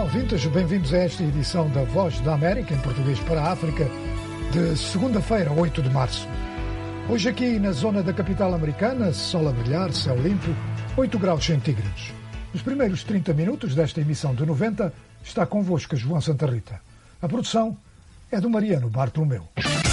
ouvintes, bem-vindos a esta edição da Voz da América, em português para a África, de segunda-feira, 8 de março. Hoje aqui na zona da capital americana, sol a brilhar, céu limpo, 8 graus centígrados. Nos primeiros 30 minutos desta emissão de 90, está convosco a João Santa Rita. A produção é do Mariano Bartolomeu.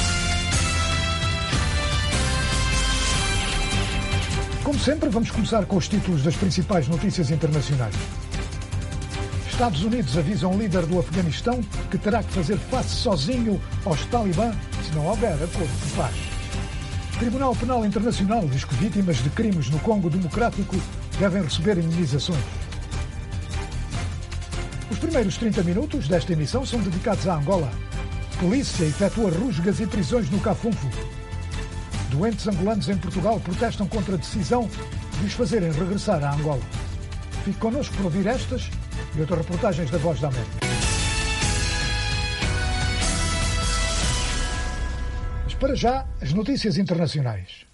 Como sempre, vamos começar com os títulos das principais notícias internacionais. Estados Unidos avisam o líder do Afeganistão que terá que fazer face sozinho aos talibã se não houver acordo de paz. O Tribunal Penal Internacional diz que vítimas de crimes no Congo Democrático devem receber indenizações. Os primeiros 30 minutos desta emissão são dedicados à Angola. Polícia efetua rusgas e prisões no Cafunfo. Doentes angolanos em Portugal protestam contra a decisão de os fazerem regressar à Angola. Fique connosco para ouvir estas e outras reportagens da Voz da América. Mas para já, as notícias internacionais.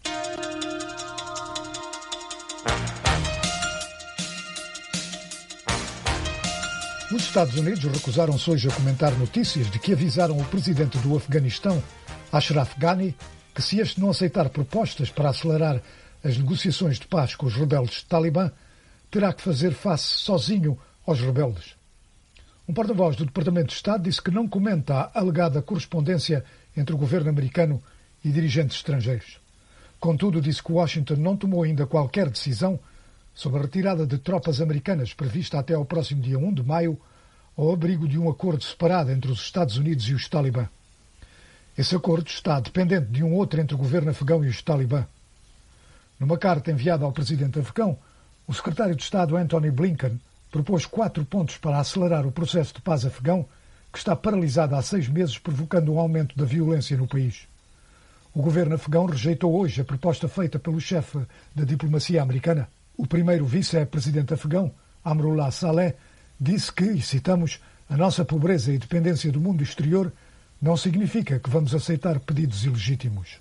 Os Estados Unidos recusaram-se hoje a comentar notícias de que avisaram o presidente do Afeganistão, Ashraf Ghani, que se este não aceitar propostas para acelerar as negociações de paz com os rebeldes talibã, terá que fazer face sozinho aos rebeldes. Um porta-voz do Departamento de Estado disse que não comenta a alegada correspondência entre o governo americano e dirigentes estrangeiros. Contudo, disse que Washington não tomou ainda qualquer decisão sobre a retirada de tropas americanas prevista até ao próximo dia 1 de maio, ao abrigo de um acordo separado entre os Estados Unidos e os talibã. Esse acordo está dependente de um outro entre o governo afegão e os talibã. Numa carta enviada ao presidente afegão, o secretário de Estado Antony Blinken propôs 4 pontos para acelerar o processo de paz afegão, que está paralisado há 6 meses, provocando um aumento da violência no país. O governo afegão rejeitou hoje a proposta feita pelo chefe da diplomacia americana. O primeiro vice-presidente afegão, Amrullah Saleh, disse que, e citamos, a nossa pobreza e dependência do mundo exterior não significa que vamos aceitar pedidos ilegítimos.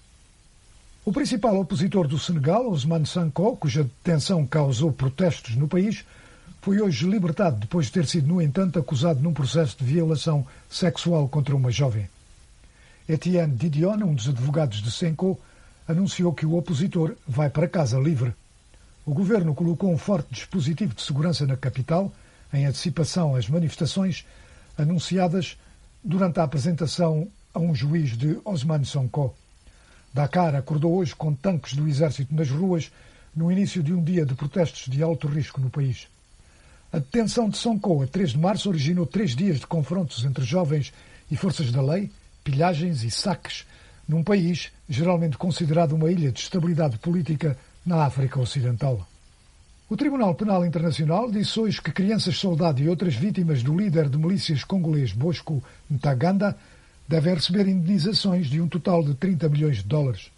O principal opositor do Senegal, Ousmane Sonko, cuja detenção causou protestos no país, foi hoje libertado depois de ter sido, no entanto, acusado num processo de violação sexual contra uma jovem. Etienne Didion, um dos advogados de Sonko, anunciou que o opositor vai para casa livre. O governo colocou um forte dispositivo de segurança na capital, em antecipação às manifestações anunciadas durante a apresentação a um juiz de Ousmane Sonko. Dakar acordou hoje com tanques do exército nas ruas no início de um dia de protestos de alto risco no país. A detenção de Sonko a 3 de março originou 3 dias de confrontos entre jovens e forças da lei, pilhagens e saques, num país geralmente considerado uma ilha de estabilidade política na África Ocidental. O Tribunal Penal Internacional disse hoje que crianças-soldado e outras vítimas do líder de milícias congolês Bosco Ntaganda devem receber indenizações de um total de 30 milhões de dólares.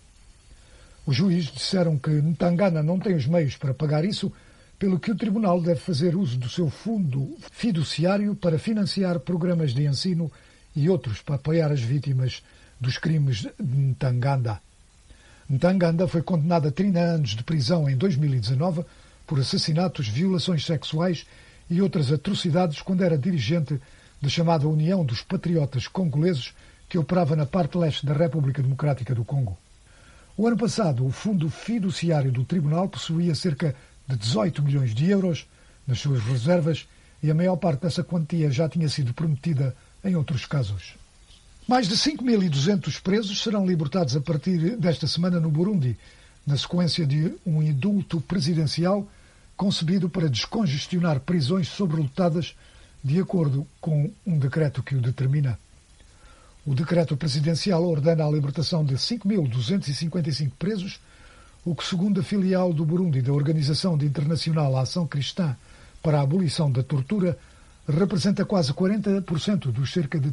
Os juízes disseram que Ntaganda não tem os meios para pagar isso, pelo que o tribunal deve fazer uso do seu fundo fiduciário para financiar programas de ensino e outros para apoiar as vítimas dos crimes de Ntaganda. Ntaganda foi condenado a 30 anos de prisão em 2019 por assassinatos, violações sexuais e outras atrocidades quando era dirigente da chamada União dos Patriotas Congoleses, que operava na parte leste da República Democrática do Congo. O ano passado, o fundo fiduciário do tribunal possuía cerca de 18 milhões de euros nas suas reservas e a maior parte dessa quantia já tinha sido prometida em outros casos. Mais de 5.200 presos serão libertados a partir desta semana no Burundi, na sequência de um indulto presidencial concebido para descongestionar prisões sobrelotadas, de acordo com um decreto que o determina. O decreto presidencial ordena a libertação de 5.255 presos, o que, segundo a filial do Burundi da Organização Internacional à Ação Cristã para a Abolição da Tortura, representa quase 40% dos cerca de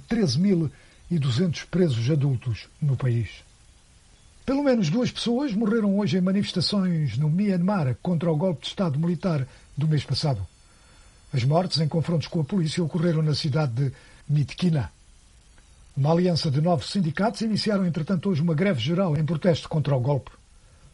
13.200 presos adultos no país. Pelo menos 2 pessoas morreram hoje em manifestações no Myanmar contra o golpe de Estado militar do mês passado. As mortes em confrontos com a polícia ocorreram na cidade de Myitkyina. Uma aliança de 9 sindicatos iniciaram, entretanto, hoje uma greve geral em protesto contra o golpe.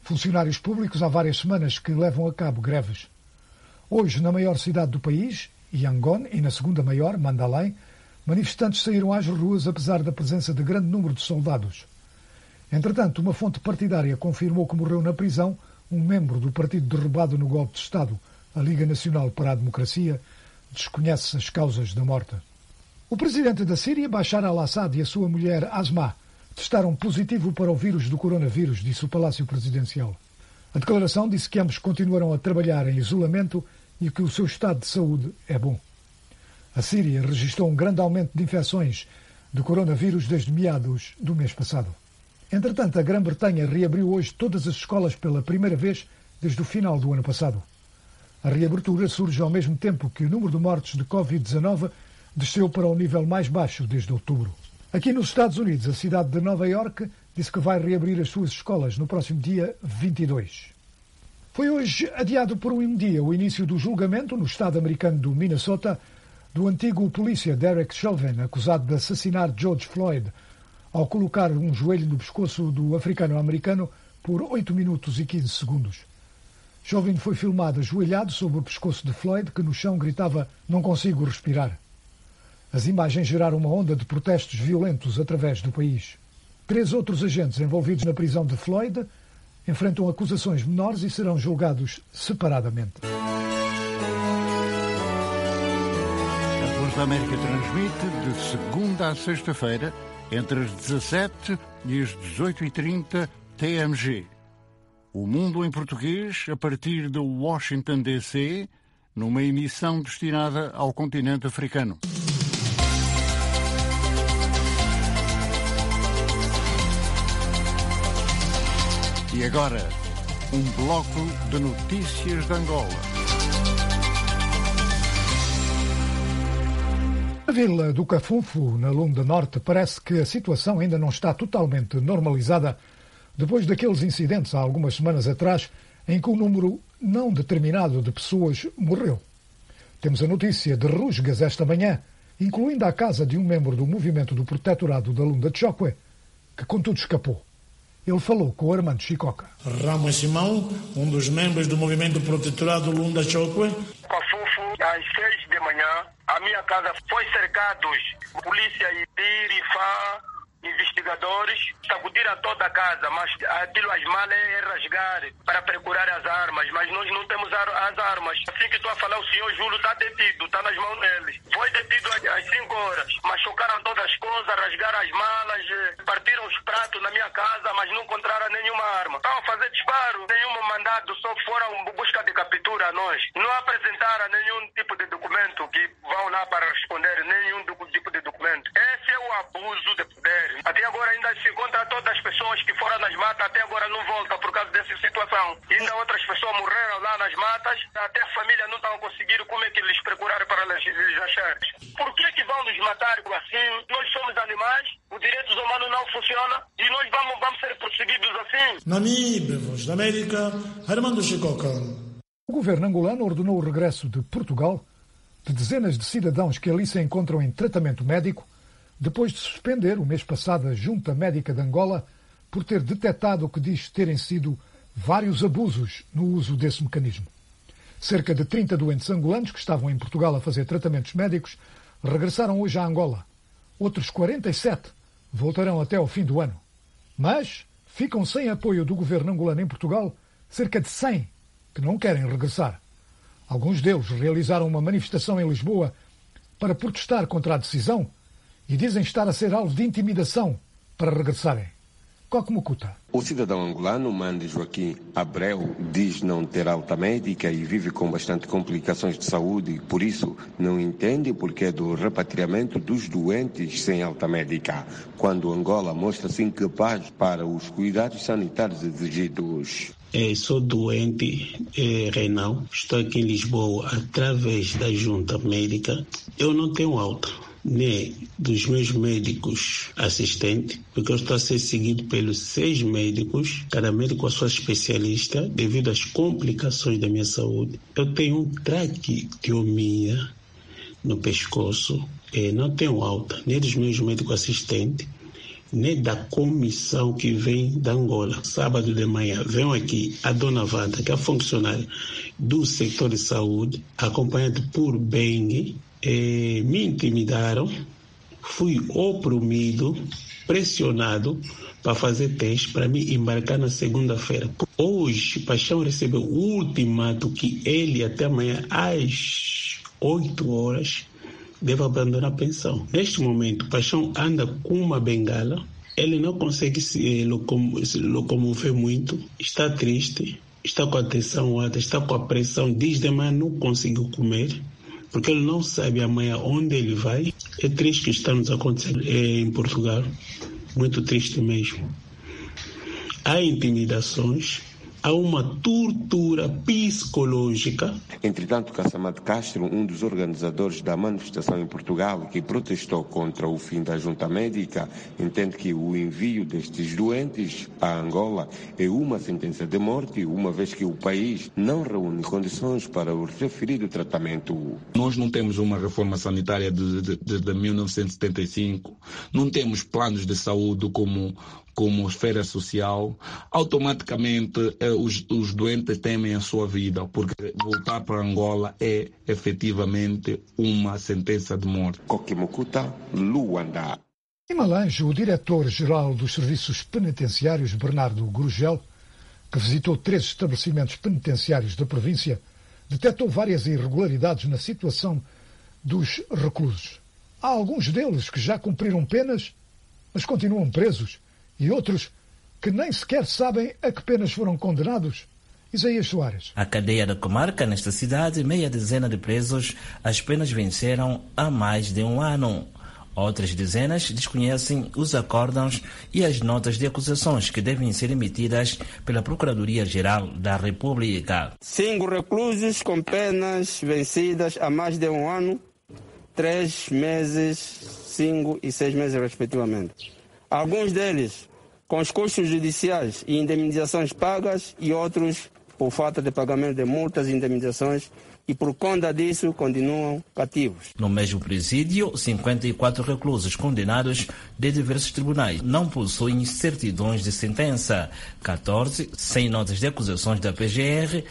Funcionários públicos há várias semanas que levam a cabo greves. Hoje, na maior cidade do país, Yangon, e na segunda maior, Mandalay, manifestantes saíram às ruas apesar da presença de grande número de soldados. Entretanto, uma fonte partidária confirmou que morreu na prisão um membro do partido derrubado no golpe de Estado, a Liga Nacional para a Democracia. Desconhece as causas da morte. O presidente da Síria, Bashar al-Assad, e a sua mulher, Asma, testaram positivo para o vírus do coronavírus, disse o Palácio Presidencial. A declaração disse que ambos continuarão a trabalhar em isolamento e que o seu estado de saúde é bom. A Síria registrou um grande aumento de infecções de coronavírus desde meados do mês passado. Entretanto, a Grã-Bretanha reabriu hoje todas as escolas pela primeira vez desde o final do ano passado. A reabertura surge ao mesmo tempo que o número de mortes de Covid-19 desceu para o nível mais baixo desde outubro. Aqui nos Estados Unidos, a cidade de Nova Iorque disse que vai reabrir as suas escolas no próximo dia 22. Foi hoje adiado por um dia o início do julgamento no estado americano do Minnesota do antigo polícia Derek Chauvin, acusado de assassinar George Floyd ao colocar um joelho no pescoço do africano-americano por 8 minutos e 15 segundos. Chauvin foi filmado ajoelhado sobre o pescoço de Floyd, que no chão gritava "Não consigo respirar". As imagens geraram uma onda de protestos violentos através do país. 3 outros agentes envolvidos na prisão de Floyd enfrentam acusações menores e serão julgados separadamente. A Voz da América transmite de segunda a sexta-feira, entre as 17 e as 18h30 TMG. O Mundo em Português, a partir de Washington, D.C., numa emissão destinada ao continente africano. E agora, um bloco de notícias de Angola. Na vila do Cafunfo, na Lunda Norte, parece que a situação ainda não está totalmente normalizada depois daqueles incidentes há algumas semanas atrás em que um número não determinado de pessoas morreu. Temos a notícia de rusgas esta manhã, incluindo a casa de um membro do movimento do Protetorado da Lunda Chokwe, que contudo escapou. Ele falou com o Armando Chicoca. Ramos Simão, um dos membros do movimento Protetorado Lunda Chokwe. Cafunfo, às 6 da manhã, a minha casa foi cercada. Polícia e Irifá, investigadores, sacudiram toda a casa, mas aquilo as malas é rasgar para procurar as armas, mas nós não temos as armas. Assim que estou a falar, o senhor Júlio está detido, está nas mãos dele. Foi detido às 5 horas, mas chocaram todas as coisas, rasgaram as malas, partiram os pratos na minha casa, mas não encontraram nenhuma arma. Estavam a fazer disparo, nenhum mandado, só foram busca de captura a nós. Não apresentaram nenhum tipo de documento que vão lá para responder, nenhum tipo de documento. Esse é o abuso de poder. Até agora ainda se encontra todas as pessoas que foram nas matas, até agora não voltam por causa dessa situação. Ainda outras pessoas morreram lá nas matas, até a família não estava conseguindo como é que eles procuraram para eles achar. Por que vão nos matar assim? Nós somos animais, os direitos humanos não funcionam e nós vamos ser perseguidos assim. Namíbia, Voz da América, Armando Chicoca. O governo angolano ordenou o regresso de Portugal de dezenas de cidadãos que ali se encontram em tratamento médico, depois de suspender o mês passado a Junta Médica de Angola por ter detectado o que diz terem sido vários abusos no uso desse mecanismo. Cerca de 30 doentes angolanos que estavam em Portugal a fazer tratamentos médicos regressaram hoje a Angola. Outros 47 voltarão até ao fim do ano. Mas ficam sem apoio do governo angolano em Portugal cerca de 100 que não querem regressar. Alguns deles realizaram uma manifestação em Lisboa para protestar contra a decisão e dizem estar a ser alvo de intimidação para regressarem. Coque Mucuta. O cidadão angolano, Mande Joaquim Abreu, diz não ter alta médica e vive com bastante complicações de saúde, por isso não entende o porquê do repatriamento dos doentes sem alta médica, quando Angola mostra-se incapaz para os cuidados sanitários exigidos. Sou doente renal, estou aqui em Lisboa através da junta médica. Eu não tenho alta, nem dos meus médicos assistentes, porque eu estou a ser seguido pelos 6 médicos, cada médico a sua especialista, devido às complicações da minha saúde. Eu tenho traqueotomia no pescoço, não tenho alta, nem dos meus médicos assistentes, nem da comissão que vem da Angola. Sábado de manhã, veio aqui a dona Wanda, que é funcionária do setor de saúde, acompanhada por Beng, me intimidaram, fui oprimido, pressionado para fazer teste para me embarcar na segunda-feira. Hoje, Paixão recebeu o ultimato que ele até amanhã às 8 horas deve abandonar a pensão. Neste momento, Paixão anda com uma bengala, ele não consegue se locomover muito, está triste, está com a tensão alta, está com a pressão, desde amanhã não conseguiu comer, porque ele não sabe amanhã onde ele vai. É triste o que está nos acontecendo em Portugal, muito triste mesmo. Há intimidações, há uma tortura psicológica. Entretanto, Cassamate Castro, um dos organizadores da manifestação em Portugal, que protestou contra o fim da junta médica, entende que o envio destes doentes a Angola é uma sentença de morte, uma vez que o país não reúne condições para o referido tratamento. Nós não temos uma reforma sanitária de 1975, não temos planos de saúde como esfera social. Automaticamente os doentes temem a sua vida, porque voltar para Angola é efetivamente uma sentença de morte. Coquimucuta, Luanda. Em Malange, o diretor-geral dos Serviços Penitenciários, Bernardo Gurgel, que visitou 3 estabelecimentos penitenciários da província, detectou várias irregularidades na situação dos reclusos. Há alguns deles que já cumpriram penas, mas continuam presos, e outros que nem sequer sabem a que penas foram condenados. Isaías Soares. A cadeia da comarca, nesta cidade, meia dezena de presos, as penas venceram há mais de 1 ano. Outras dezenas desconhecem os acórdãos e as notas de acusações que devem ser emitidas pela Procuradoria-Geral da República. 5 reclusos com penas vencidas há mais de 1 ano, 3 meses, 5 e 6 meses, respectivamente. Alguns deles com os custos judiciais e indemnizações pagas, e outros por falta de pagamento de multas e indemnizações, e por conta disso continuam cativos. No mesmo presídio, 54 reclusos condenados de diversos tribunais não possuem certidões de sentença, 14 sem notas de acusações da PGR,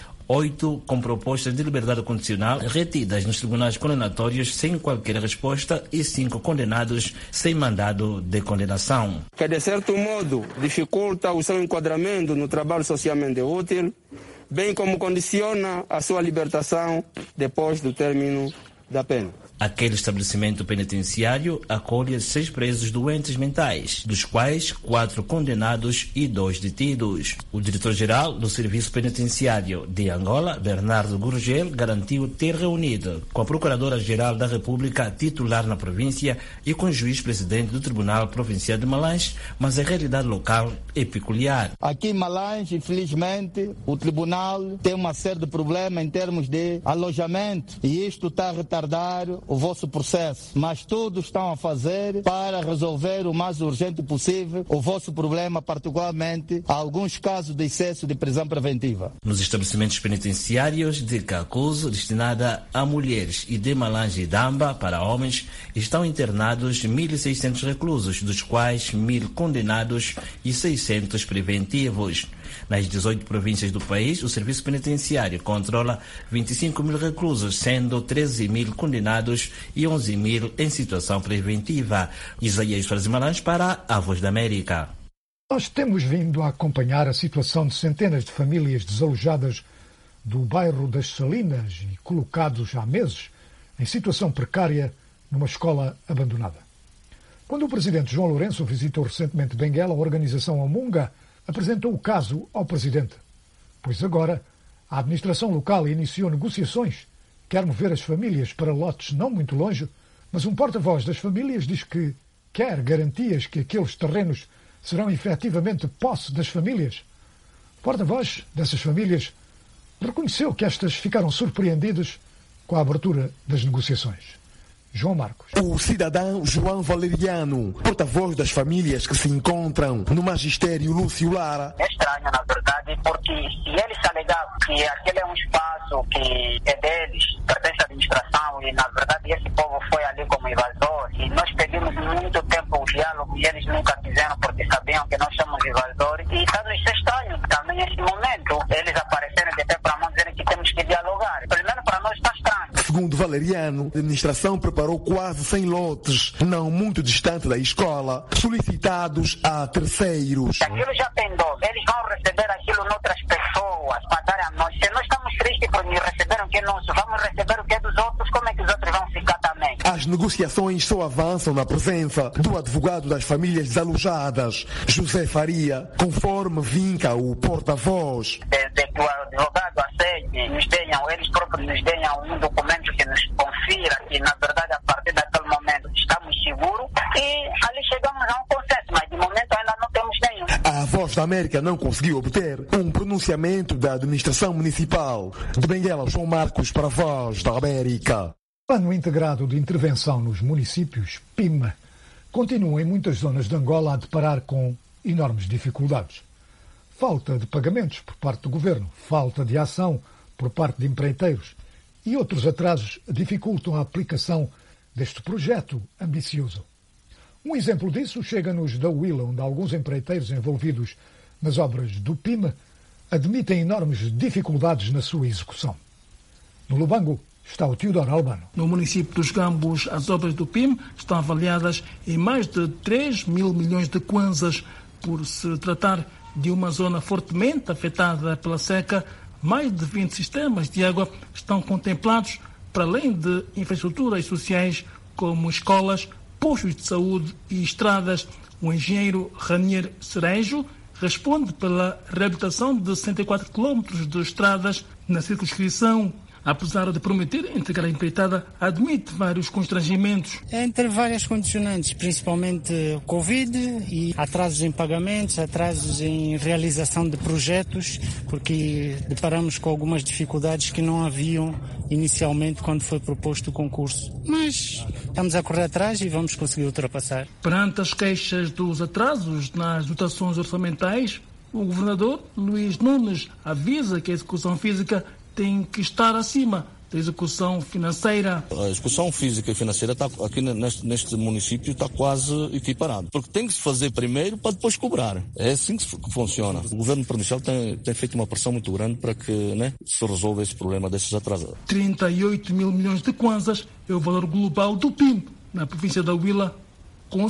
8 com propostas de liberdade condicional retidas nos tribunais condenatórios sem qualquer resposta e 5 condenados sem mandado de condenação. Que de certo modo dificulta o seu enquadramento no trabalho socialmente útil, bem como condiciona a sua libertação depois do término da pena. Aquele estabelecimento penitenciário acolhe 6 presos doentes mentais, dos quais 4 condenados e 2 detidos. O diretor-geral do Serviço Penitenciário de Angola, Bernardo Gurgel, garantiu ter reunido com a Procuradora-Geral da República titular na província e com o juiz-presidente do Tribunal Provincial de Malange, mas a realidade local é peculiar. Aqui em Malange, infelizmente, o tribunal tem uma série de problemas em termos de alojamento, e isto está a retardar o vosso processo, mas todos estão a fazer para resolver o mais urgente possível o vosso problema, particularmente alguns casos de excesso de prisão preventiva. Nos estabelecimentos penitenciários de Cacuzo, destinada a mulheres, e de Malange e Damba, para homens, estão internados 1.600 reclusos, dos quais 1.000 condenados e 600 preventivos. Nas 18 províncias do país, o Serviço Penitenciário controla 25.000 reclusos, sendo 13.000 condenados e 11.000 em situação preventiva. Isaías Soares Malange para a Voz da América. Nós temos vindo a acompanhar a situação de centenas de famílias desalojadas do bairro das Salinas e colocados há meses em situação precária numa escola abandonada. Quando o presidente João Lourenço visitou recentemente Benguela, a organização Amunga apresentou o caso ao presidente, pois agora a administração local iniciou negociações, quer mover as famílias para lotes não muito longe, mas um porta-voz das famílias diz que quer garantias que aqueles terrenos serão efetivamente posse das famílias. O porta-voz dessas famílias reconheceu que estas ficaram surpreendidas com a abertura das negociações. João Marcos. O cidadão João Valeriano, porta-voz das famílias que se encontram no magistério Lúcio Lara. É estranho, na verdade, porque se eles alegavam que aquele é um espaço que é deles, pertence à administração, e na verdade esse povo foi ali como invasor, e nós pedimos muito tempo o diálogo e eles nunca quiseram momento, eles aparecerem de pé para a mão dizendo que temos que dialogar. Primeiro, para nós está estranho. Segundo Valeriano, a administração preparou quase 100 lotes, não muito distante da escola, solicitados a terceiros. Aquilo já tem dose. Eles vão receber aquilo noutras pessoas para dar a nós. Se nós estamos tristes por receber o que é nosso, vamos receber o que é dos outros, como é que os outros vão ficar também? As negociações só avançam na presença do advogado das famílias desalojadas, José Faria, conforme vinca o porta-voz. Desde que o advogado aceite, nos tenham, eles próprios nos tenham um documento que nos confira que, na verdade, a partir daquele momento estamos seguros e ali chegamos a um consenso, mas de momento ainda não temos nenhum. A Voz da América não conseguiu obter um pronunciamento da administração municipal. De Benguela, João Marcos para a Voz da América. O Plano Integrado de Intervenção nos Municípios, PIM, continua em muitas zonas de Angola a deparar com enormes dificuldades. Falta de pagamentos por parte do governo, falta de ação por parte de empreiteiros e outros atrasos dificultam a aplicação deste projeto ambicioso. Um exemplo disso chega-nos da Huila, onde alguns empreiteiros envolvidos nas obras do PIM admitem enormes dificuldades na sua execução. No Lubango está o Teodoro Albano. No município dos Gambos, as obras do PIM estão avaliadas em mais de 3 mil milhões de kwanzas. Por se tratar de uma zona fortemente afetada pela seca, mais de 20 sistemas de água estão contemplados, para além de infraestruturas sociais como escolas, postos de saúde e estradas. O engenheiro Ranier Cerejo responde pela reabilitação de 64 quilómetros de estradas na circunscrição. Apesar de prometer entregar a empreitada, admite vários constrangimentos. Entre várias condicionantes, principalmente Covid e atrasos em pagamentos, atrasos em realização de projetos, porque deparamos com algumas dificuldades que não haviam inicialmente quando foi proposto o concurso. Mas estamos a correr atrás e vamos conseguir ultrapassar. Perante as queixas dos atrasos nas dotações orçamentais, o governador Luís Nunes avisa que a execução física tem que estar acima da execução financeira. A execução física e financeira está aqui neste município está quase equiparado. Porque tem que se fazer primeiro para depois cobrar. É assim que funciona. O governo provincial tem feito uma pressão muito grande para que se resolva esse problema desses atrasados. 38 mil milhões de kwanzas é o valor global do PIM na província da Huila, com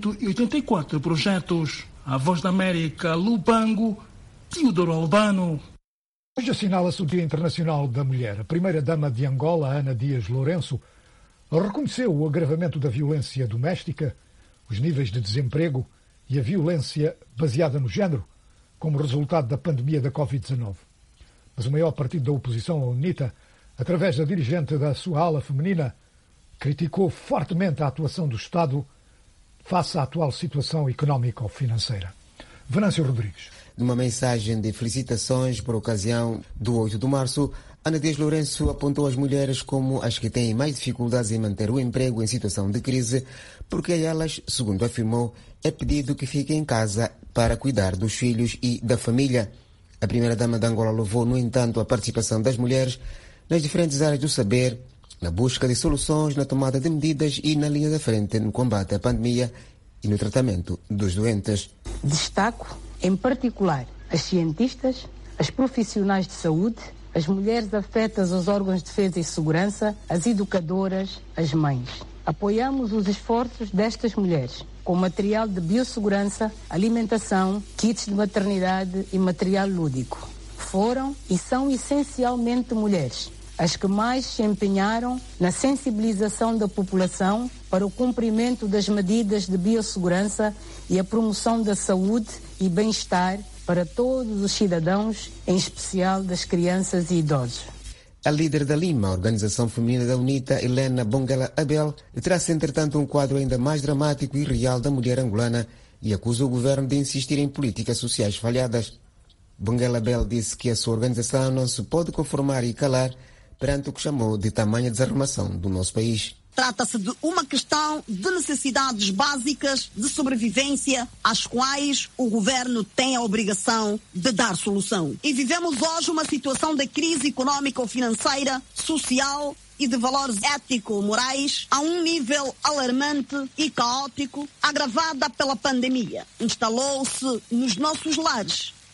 184 projetos. A Voz da América, Lubango, Teodoro Albano. Hoje assinala-se o Dia Internacional da Mulher. A primeira-dama de Angola, Ana Dias Lourenço, reconheceu o agravamento da violência doméstica, os níveis de desemprego e a violência baseada no género, como resultado da pandemia da Covid-19. Mas o maior partido da oposição, a UNITA, através da dirigente da sua ala feminina, criticou fortemente a atuação do Estado face à atual situação económico-financeira. Venâncio Rodrigues. Numa mensagem de felicitações por ocasião do 8 de março, Ana Dias Lourenço apontou as mulheres como as que têm mais dificuldades em manter o emprego em situação de crise, porque a elas, segundo afirmou, é pedido que fiquem em casa para cuidar dos filhos e da família. A primeira-dama de Angola louvou, no entanto, a participação das mulheres nas diferentes áreas do saber, na busca de soluções, na tomada de medidas e na linha da frente no combate à pandemia e no tratamento dos doentes. Destaco, em particular, as cientistas, as profissionais de saúde, as mulheres afetas aos órgãos de defesa e segurança, as educadoras, as mães. Apoiamos os esforços destas mulheres com material de biossegurança, alimentação, kits de maternidade e material lúdico. Foram e são essencialmente mulheres as que mais se empenharam na sensibilização da população para o cumprimento das medidas de biossegurança e a promoção da saúde e bem-estar para todos os cidadãos, em especial das crianças e idosos. A líder da Lima, a organização feminina da UNITA, Helena Bonguela Abel, traz entretanto um quadro ainda mais dramático e real da mulher angolana e acusa o governo de insistir em políticas sociais falhadas. Bonguela Abel disse que a sua organização não se pode conformar e calar perante o que chamou de tamanha desarrumação do nosso país. Trata-se de uma questão de necessidades básicas de sobrevivência, às quais o governo tem a obrigação de dar solução. E vivemos hoje uma situação de crise económico-financeira, social e de valores ético-morais a um nível alarmante e caótico, agravada pela pandemia. Instalou-se nos nossos lares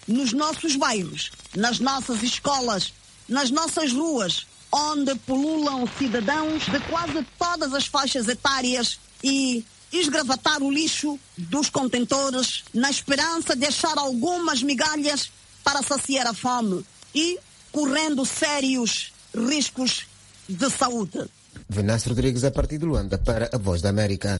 nos nossos bairros, nas nossas escolas, nas nossas ruas, onde pululam cidadãos de quase todas as faixas etárias e esgravatar o lixo dos contentores na esperança de achar algumas migalhas para saciar a fome e correndo sérios riscos de saúde. Venâncio Rodrigues, a partir de Luanda, para a Voz da América.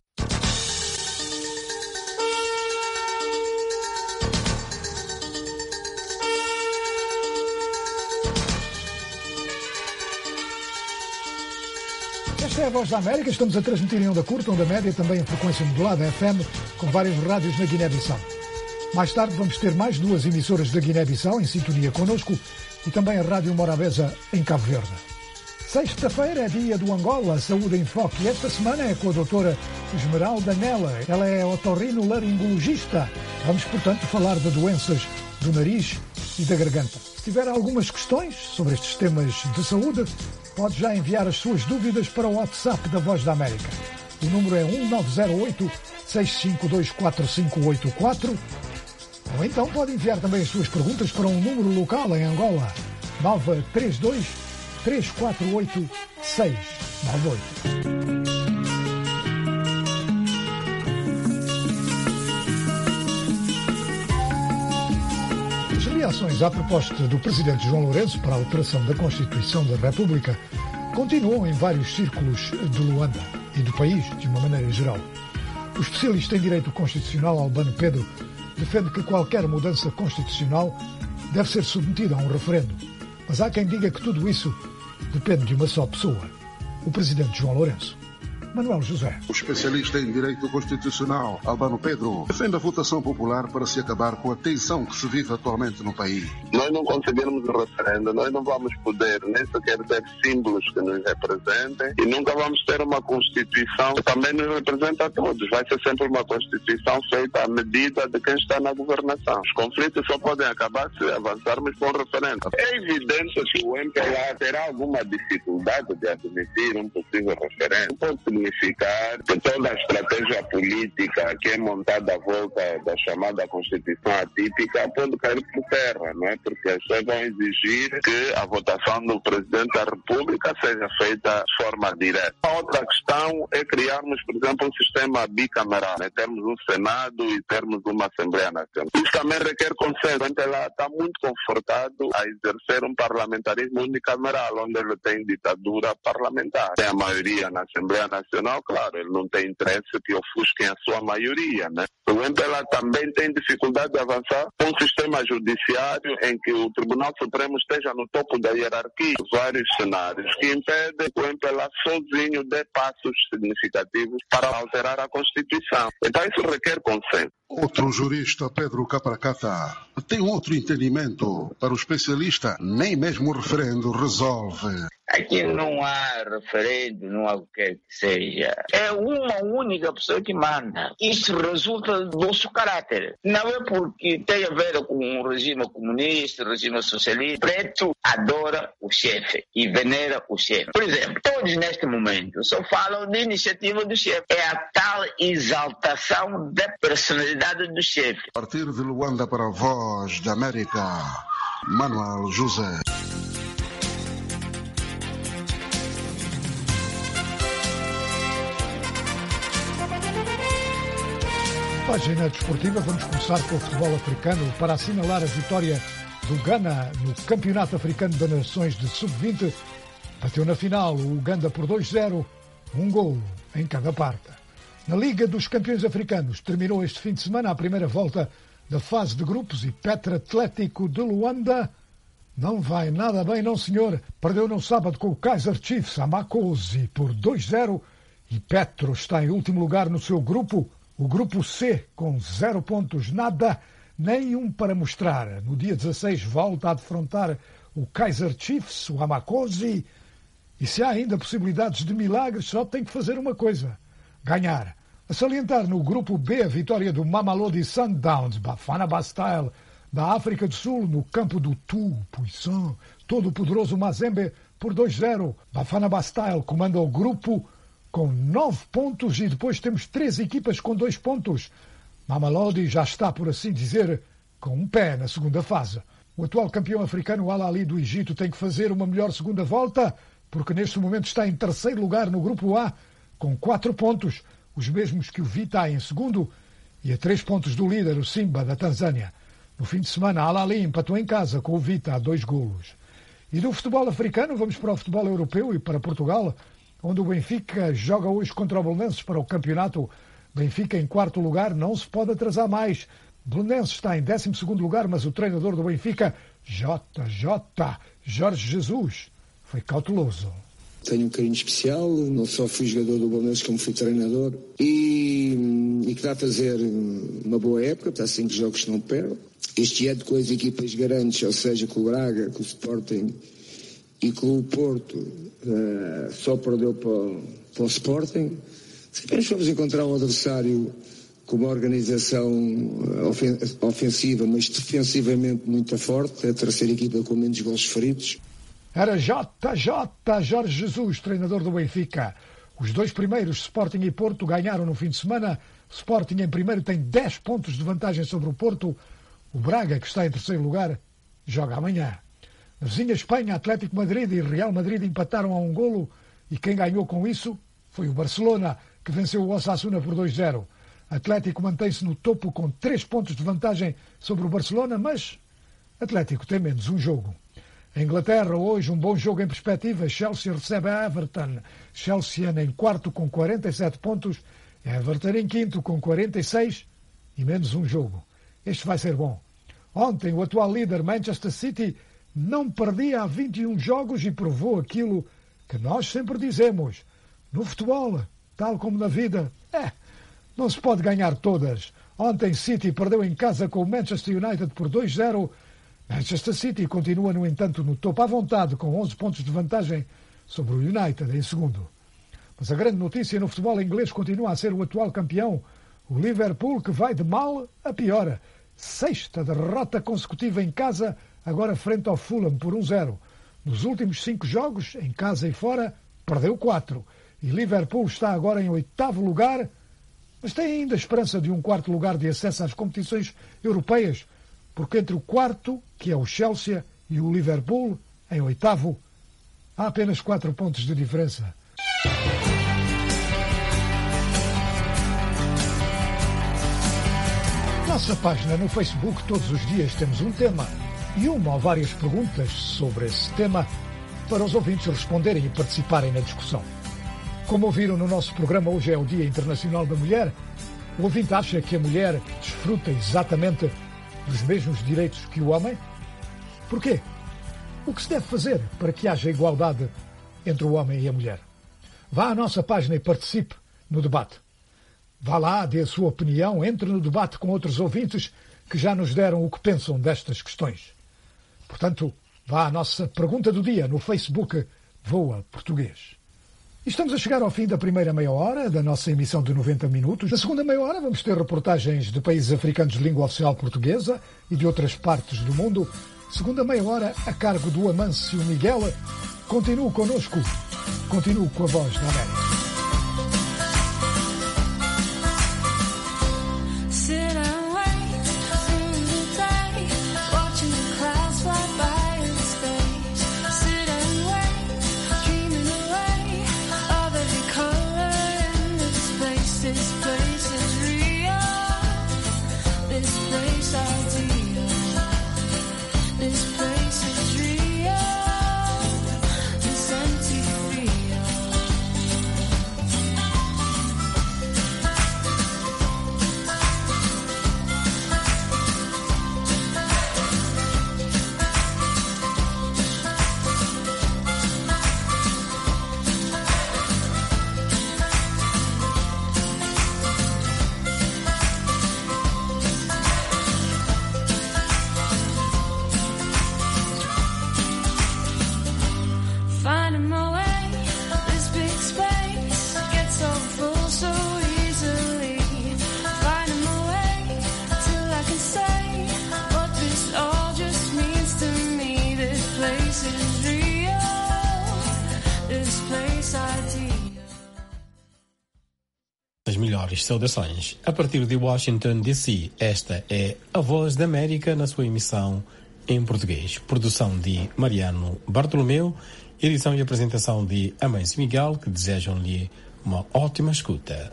Esta é a Voz da América. Estamos a transmitir em onda curta, onda média, também em frequência modulada FM, com várias rádios na Guiné-Bissau. Mais tarde vamos ter mais 2 emissoras da Guiné-Bissau em sintonia connosco e também a Rádio Morabeza em Cabo Verde. Sexta-feira é dia do Angola, Saúde em Foco, e esta semana é com a doutora Esmeralda Nela. Ela é otorrinolaringologista. Vamos, portanto, falar de doenças do nariz e da garganta. Se tiver algumas questões sobre estes temas de saúde, pode já enviar as suas dúvidas para o WhatsApp da Voz da América. O número é 1908-652-4584. Ou então pode enviar também as suas perguntas para um número local em Angola, 932-348-698. As reações à proposta do presidente João Lourenço para a alteração da Constituição da República continuam em vários círculos de Luanda e do país, de uma maneira geral. O especialista em direito constitucional Albano Pedro defende que qualquer mudança constitucional deve ser submetida a um referendo. Mas há quem diga que tudo isso depende de uma só pessoa, o presidente João Lourenço. Manuel José. O especialista em direito constitucional, Albano Pedro, defende a votação popular para se acabar com a tensão que se vive atualmente no país. Nós não conseguirmos o referendo, nós não vamos poder nem sequer ter símbolos que nos representem e nunca vamos ter uma Constituição que também nos representa a todos. Vai ser sempre uma Constituição feita à medida de quem está na governação. Os conflitos só podem acabar se avançarmos com o referendo. É evidente que o MPLA terá alguma dificuldade de admitir um possível referendo. Pode significar que toda a estratégia política que é montada à volta da chamada Constituição atípica pode cair por terra, não é? Porque as pessoas vão exigir que a votação do Presidente da República seja feita de forma direta. A outra questão é criarmos, por exemplo, um sistema bicameral, né? Termos um Senado e termos uma Assembleia Nacional. Isso também requer consenso. Ela está muito confortado a exercer um parlamentarismo unicameral, onde ele tem ditadura parlamentar. Tem a maioria na Assembleia Nacional, claro, ele não tem interesse que ofusquem a sua maioria, né? O MPLA também tem dificuldade de avançar com um sistema judiciário em que o Tribunal Supremo esteja no topo da hierarquia. Vários cenários que impedem que o MPLA sozinho dê passos significativos para alterar a Constituição. Então isso requer consenso. Outro jurista, Pedro Capracata, tem um outro entendimento. Para o especialista, nem mesmo o referendo resolve. Aqui não há referendo, não há o que seja. É uma única pessoa que manda. Isso resulta do vosso caráter. Não é porque tem a ver com o regime comunista, o regime socialista. O preto adora o chefe e venera o chefe. Por exemplo, todos neste momento só falam de iniciativa do chefe. É a tal exaltação da personalidade do chefe. A partir de Luanda para a Voz da América, Manuel José. Página desportiva, vamos começar com o futebol africano para assinalar a vitória do Ghana no Campeonato Africano das Nações de Sub-20. Bateu na final o Uganda por 2-0, um gol em cada parte. Na Liga dos Campeões Africanos terminou este fim de semana a primeira volta da fase de grupos e Petro Atlético de Luanda não vai nada bem, não senhor. Perdeu no sábado com o Kaizer Chiefs a Makosi por 2-0 e Petro está em último lugar no seu grupo. O grupo C, com 0 pontos, nada, nem um para mostrar. No dia 16 volta a defrontar o Kaizer Chiefs, o Amakosi. E se há ainda possibilidades de milagres, só tem que fazer uma coisa: ganhar. A salientar no grupo B a vitória do Mamelodi Sundowns, Bafana Bastille, da África do Sul, no campo do Tout-Puissant, todo-poderoso Mazembe, por 2-0. Bafana Bastille comanda o grupo com 9 pontos e depois temos 3 equipas com 2 pontos. Mamelodi já está, por assim dizer, com um pé na segunda fase. O atual campeão africano Al Ahly do Egito tem que fazer uma melhor segunda volta, porque neste momento está em terceiro lugar no grupo A, com 4 pontos, os mesmos que o Vita em segundo, e a 3 pontos do líder, o Simba, da Tanzânia. No fim de semana, Al Ahly empatou em casa com o Vita a 2 golos. E do futebol africano, vamos para o futebol europeu e para Portugal, onde o Benfica joga hoje contra o Belenenses para o campeonato. Benfica em 4º lugar, não se pode atrasar mais. Belenenses está em 12º lugar, mas o treinador do Benfica, Jorge Jesus, foi cauteloso. Tenho um carinho especial, não só fui jogador do Belenenses como fui treinador e que está a fazer uma boa época, está a 5 jogos que não perde. Este ano com as equipas grandes, ou seja, com o Braga, com o Sporting e com o Porto, só perdeu para o Sporting. Se apenas vamos encontrar um adversário com uma organização ofensiva, mas defensivamente muito forte, é a terceira equipa com menos gols feridos. Era Jorge Jesus, treinador do Benfica. Os 2 primeiros, Sporting e Porto, ganharam no fim de semana. Sporting em primeiro tem 10 pontos de vantagem sobre o Porto. O Braga, que está em terceiro lugar, joga amanhã. Na vizinha Espanha, Atlético Madrid e Real Madrid empataram a 1 golo e quem ganhou com isso foi o Barcelona, que venceu o Osasuna por 2-0. Atlético mantém-se no topo com 3 pontos de vantagem sobre o Barcelona, mas Atlético tem menos um jogo. Em Inglaterra, hoje, um bom jogo em perspectiva. Chelsea recebe a Everton. Chelsea em 4º com 47 pontos. Everton em 5º com 46 e menos um jogo. Este vai ser bom. Ontem, o atual líder Manchester City não perdia há 21 jogos e provou aquilo que nós sempre dizemos. No futebol, tal como na vida, não se pode ganhar todas. Ontem, City perdeu em casa com o Manchester United por 2-0. Manchester City continua, no entanto, no topo à vontade, com 11 pontos de vantagem sobre o United em segundo. Mas a grande notícia no futebol inglês continua a ser o atual campeão, o Liverpool, que vai de mal a pior. 6ª derrota consecutiva em casa, agora frente ao Fulham por 1-0. Nos últimos 5 jogos, em casa e fora, perdeu 4. E Liverpool está agora em 8º lugar, mas tem ainda esperança de um 4º lugar de acesso às competições europeias, porque entre o 4º, que é o Chelsea, e o Liverpool, em 8º, há apenas 4 pontos de diferença. Nossa página no Facebook, todos os dias temos um tema e uma ou várias perguntas sobre esse tema para os ouvintes responderem e participarem na discussão. Como ouviram no nosso programa, hoje é o Dia Internacional da Mulher. O ouvinte acha que a mulher desfruta exatamente dos mesmos direitos que o homem? Porquê? O que se deve fazer para que haja igualdade entre o homem e a mulher? Vá à nossa página e participe no debate. Vá lá, dê a sua opinião, entre no debate com outros ouvintes que já nos deram o que pensam destas questões. Portanto, vá à nossa pergunta do dia no Facebook Voa Português. E estamos a chegar ao fim da primeira meia hora da nossa emissão de 90 minutos. Na segunda meia hora vamos ter reportagens de países africanos de língua oficial portuguesa e de outras partes do mundo. Segunda meia hora a cargo do Amâncio Miguel. Continue connosco. Continue com a Voz da América. melhores saudações. A partir de Washington, D.C., esta é a Voz da América na sua emissão em português. Produção de Mariano Bartolomeu, edição e apresentação de Amâncio Miguel, que desejam-lhe uma ótima escuta.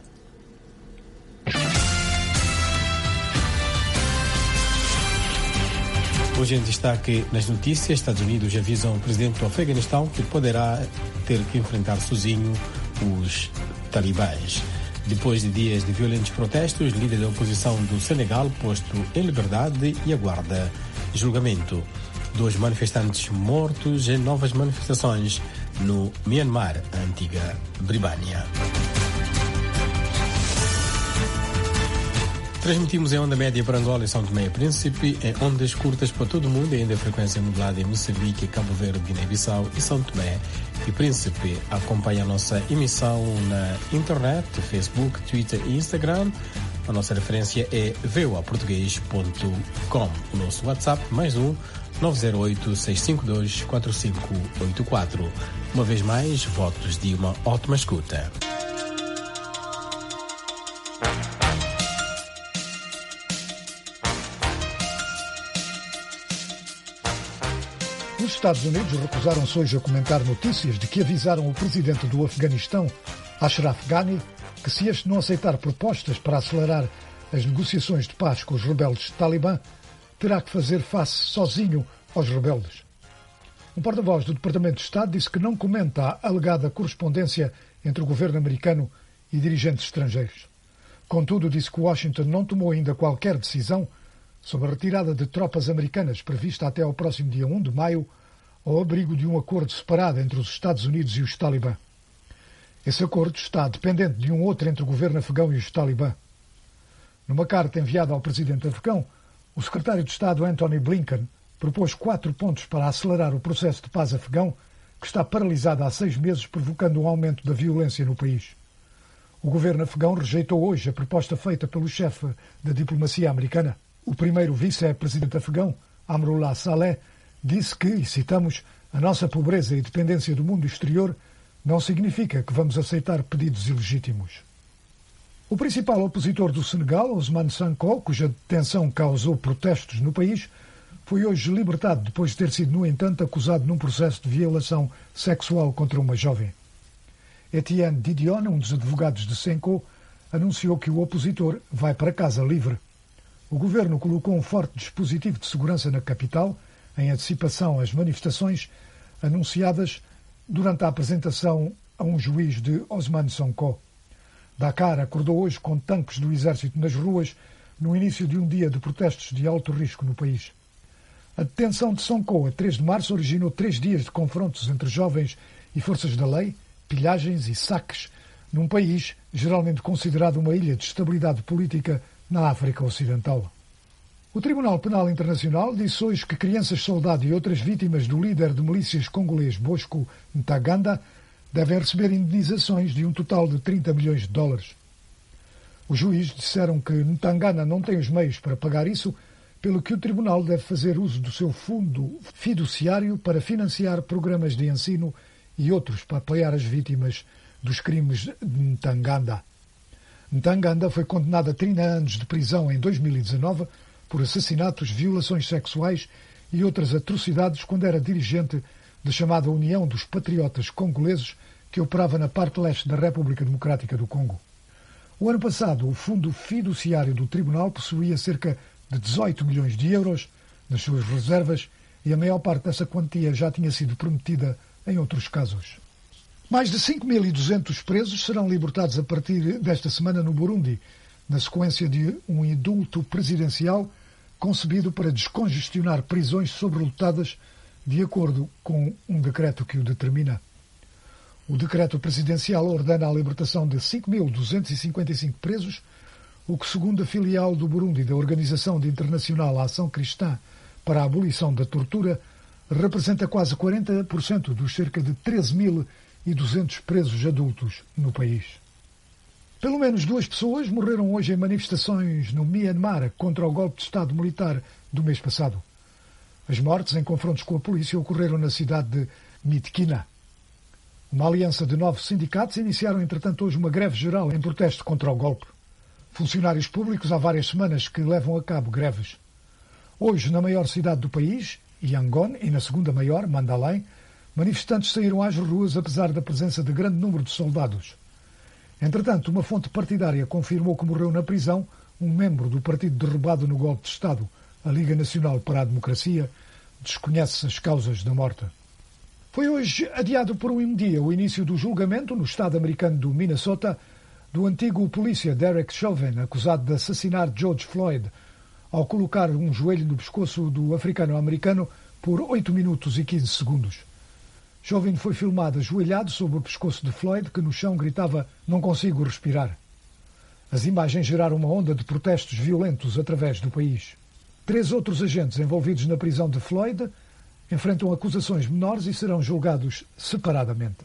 Hoje em destaque nas notícias, Estados Unidos avisam o presidente do Afeganistão que poderá ter que enfrentar sozinho os talibãs. Depois de dias de violentos protestos, líder da oposição do Senegal posto em liberdade e aguarda julgamento. 2 manifestantes mortos em novas manifestações no Myanmar, a antiga Birmânia. Transmitimos em onda média para Angola e São Tomé e Príncipe, em ondas curtas para todo o mundo e ainda em frequência modulada em Moçambique, Cabo Verde, Guiné-Bissau e São Tomé e Príncipe. Acompanhe a nossa emissão na internet, Facebook, Twitter e Instagram. A nossa referência é voaportugues.com. O nosso WhatsApp, +1 908-652-4584. Uma vez mais, votos de uma ótima escuta. Os Estados Unidos recusaram-se hoje a comentar notícias de que avisaram o presidente do Afeganistão, Ashraf Ghani, que se este não aceitar propostas para acelerar as negociações de paz com os rebeldes Talibã, terá que fazer face sozinho aos rebeldes. Um porta-voz do Departamento de Estado disse que não comenta a alegada correspondência entre o governo americano e dirigentes estrangeiros. Contudo, disse que Washington não tomou ainda qualquer decisão sobre a retirada de tropas americanas prevista até ao próximo dia 1 de maio, ao abrigo de um acordo separado entre os Estados Unidos e os Talibã. Esse acordo está dependente de um outro entre o governo afegão e os Talibã. Numa carta enviada ao presidente afegão, o secretário de Estado Antony Blinken propôs 4 pontos para acelerar o processo de paz afegão, que está paralisado há 6 meses, provocando um aumento da violência no país. O governo afegão rejeitou hoje a proposta feita pelo chefe da diplomacia americana. O primeiro vice-presidente afegão, Amrullah Saleh, disse que, e citamos, a nossa pobreza e dependência do mundo exterior não significa que vamos aceitar pedidos ilegítimos. O principal opositor do Senegal, Ousmane Sonko, cuja detenção causou protestos no país, foi hoje libertado depois de ter sido, no entanto, acusado num processo de violação sexual contra uma jovem. Etienne Didion, um dos advogados de Sonko, anunciou que o opositor vai para casa livre. O governo colocou um forte dispositivo de segurança na capital, em antecipação às manifestações anunciadas durante a apresentação a um juiz de Ousmane Sonko. Dakar acordou hoje com tanques do exército nas ruas no início de um dia de protestos de alto risco no país. A detenção de Sonko a 3 de março originou 3 dias de confrontos entre jovens e forças da lei, pilhagens e saques, num país geralmente considerado uma ilha de estabilidade política na África Ocidental. O Tribunal Penal Internacional disse hoje que crianças-soldado e outras vítimas do líder de milícias congolês Bosco Ntaganda devem receber indenizações de um total de 30 milhões de dólares. Os juízes disseram que Ntaganda não tem os meios para pagar isso, pelo que o tribunal deve fazer uso do seu fundo fiduciário para financiar programas de ensino e outros para apoiar as vítimas dos crimes de Ntaganda. Ntaganda foi condenado a 30 anos de prisão em 2019 por assassinatos, violações sexuais e outras atrocidades quando era dirigente da chamada União dos Patriotas Congoleses, que operava na parte leste da República Democrática do Congo. O ano passado, o fundo fiduciário do tribunal possuía cerca de 18 milhões de euros nas suas reservas e a maior parte dessa quantia já tinha sido prometida em outros casos. Mais de 5.200 presos serão libertados a partir desta semana no Burundi, na sequência de um indulto presidencial concebido para descongestionar prisões sobrelotadas, de acordo com um decreto que o determina. O decreto presidencial ordena a libertação de 5.255 presos, o que, segundo a filial do Burundi da Organização de Internacional Ação Cristã para a Abolição da Tortura, representa quase 40% dos cerca de 13.200 presos adultos no país. Pelo menos 2 pessoas morreram hoje em manifestações no Myanmar contra o golpe de Estado militar do mês passado. As mortes em confrontos com a polícia ocorreram na cidade de Myitkyina. Uma aliança de 9 sindicatos iniciaram, entretanto, hoje uma greve geral em protesto contra o golpe. Funcionários públicos há várias semanas que levam a cabo greves. Hoje, na maior cidade do país, Yangon, e na segunda maior, Mandalay, manifestantes saíram às ruas apesar da presença de grande número de soldados. Entretanto, uma fonte partidária confirmou que morreu na prisão um membro do partido derrubado no golpe de Estado, a Liga Nacional para a Democracia. Desconhece-se as causas da morte. Foi hoje adiado por um dia o início do julgamento no estado americano do Minnesota do antigo polícia Derek Chauvin, acusado de assassinar George Floyd ao colocar um joelho no pescoço do africano-americano por 8 minutos e 15 segundos. Chauvin foi filmado ajoelhado sobre o pescoço de Floyd, que no chão gritava "Não consigo respirar". As imagens geraram uma onda de protestos violentos através do país. 3 outros agentes envolvidos na prisão de Floyd enfrentam acusações menores e serão julgados separadamente.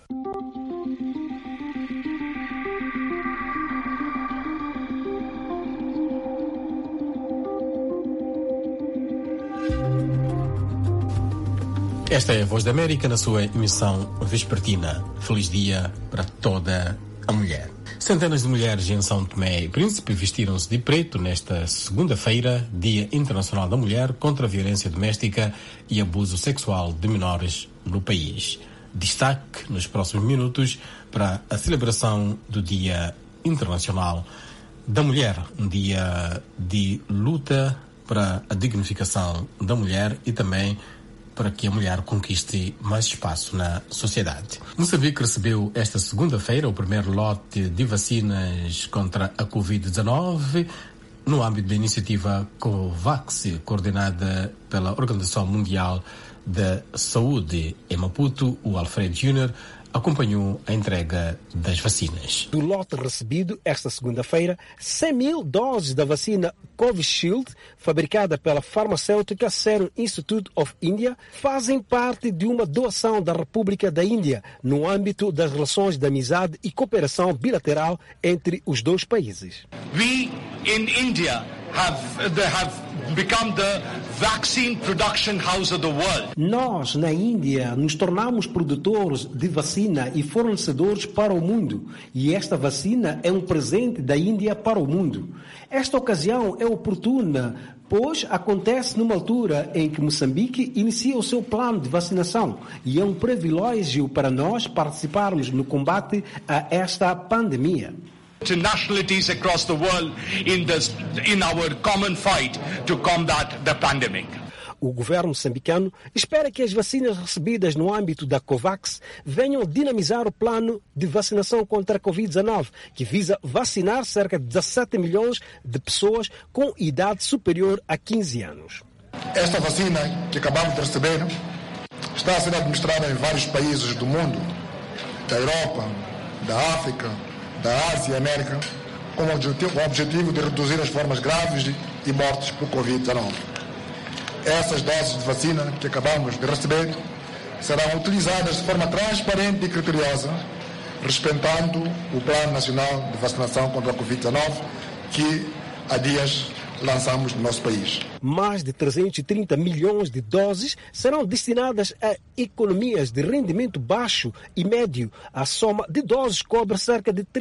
Esta é a Voz da América na sua emissão vespertina. Feliz dia para toda a mulher. Centenas de mulheres em São Tomé e Príncipe vestiram-se de preto nesta segunda-feira, Dia Internacional da Mulher contra a Violência Doméstica e Abuso Sexual de Menores no país. Destaque nos próximos minutos para a celebração do Dia Internacional da Mulher, um dia de luta para a dignificação da mulher e também para que a mulher conquiste mais espaço na sociedade. Moçambique recebeu esta segunda-feira o primeiro lote de vacinas contra a Covid-19 no âmbito da iniciativa COVAX, coordenada pela Organização Mundial da Saúde. Em Maputo, o Alfredo Júnior acompanhou a entrega das vacinas. Do lote recebido esta segunda-feira, 100 mil doses da vacina Covishield, fabricada pela farmacêutica Serum Institute of India, fazem parte de uma doação da República da Índia no âmbito das relações de amizade e cooperação bilateral entre os dois países. We in India have become the vaccine production house of the world. Nós, na Índia, nos tornamos produtores de vacina e fornecedores para o mundo. E esta vacina é um presente da Índia para o mundo. Esta ocasião é oportuna, pois acontece numa altura em que Moçambique inicia o seu plano de vacinação. E é um privilégio para nós participarmos no combate a esta pandemia. To nationalities across the world in our common fight to combat the pandemic. O governo moçambicano espera que as vacinas recebidas no âmbito da COVAX venham dinamizar o plano de vacinação contra a Covid-19, que visa vacinar cerca de 17 milhões de pessoas com idade superior a 15 anos. Esta vacina que acabamos de receber está a ser administrada em vários países do mundo, da Europa, da África, da Ásia e América, com o objetivo de reduzir as formas graves e mortes por Covid-19. Essas doses de vacina que acabamos de receber serão utilizadas de forma transparente e criteriosa, respeitando o Plano Nacional de Vacinação contra a Covid-19 que há dias lançamos no nosso país. Mais de 330 milhões de doses serão destinadas a economias de rendimento baixo e médio. A soma de doses cobre cerca de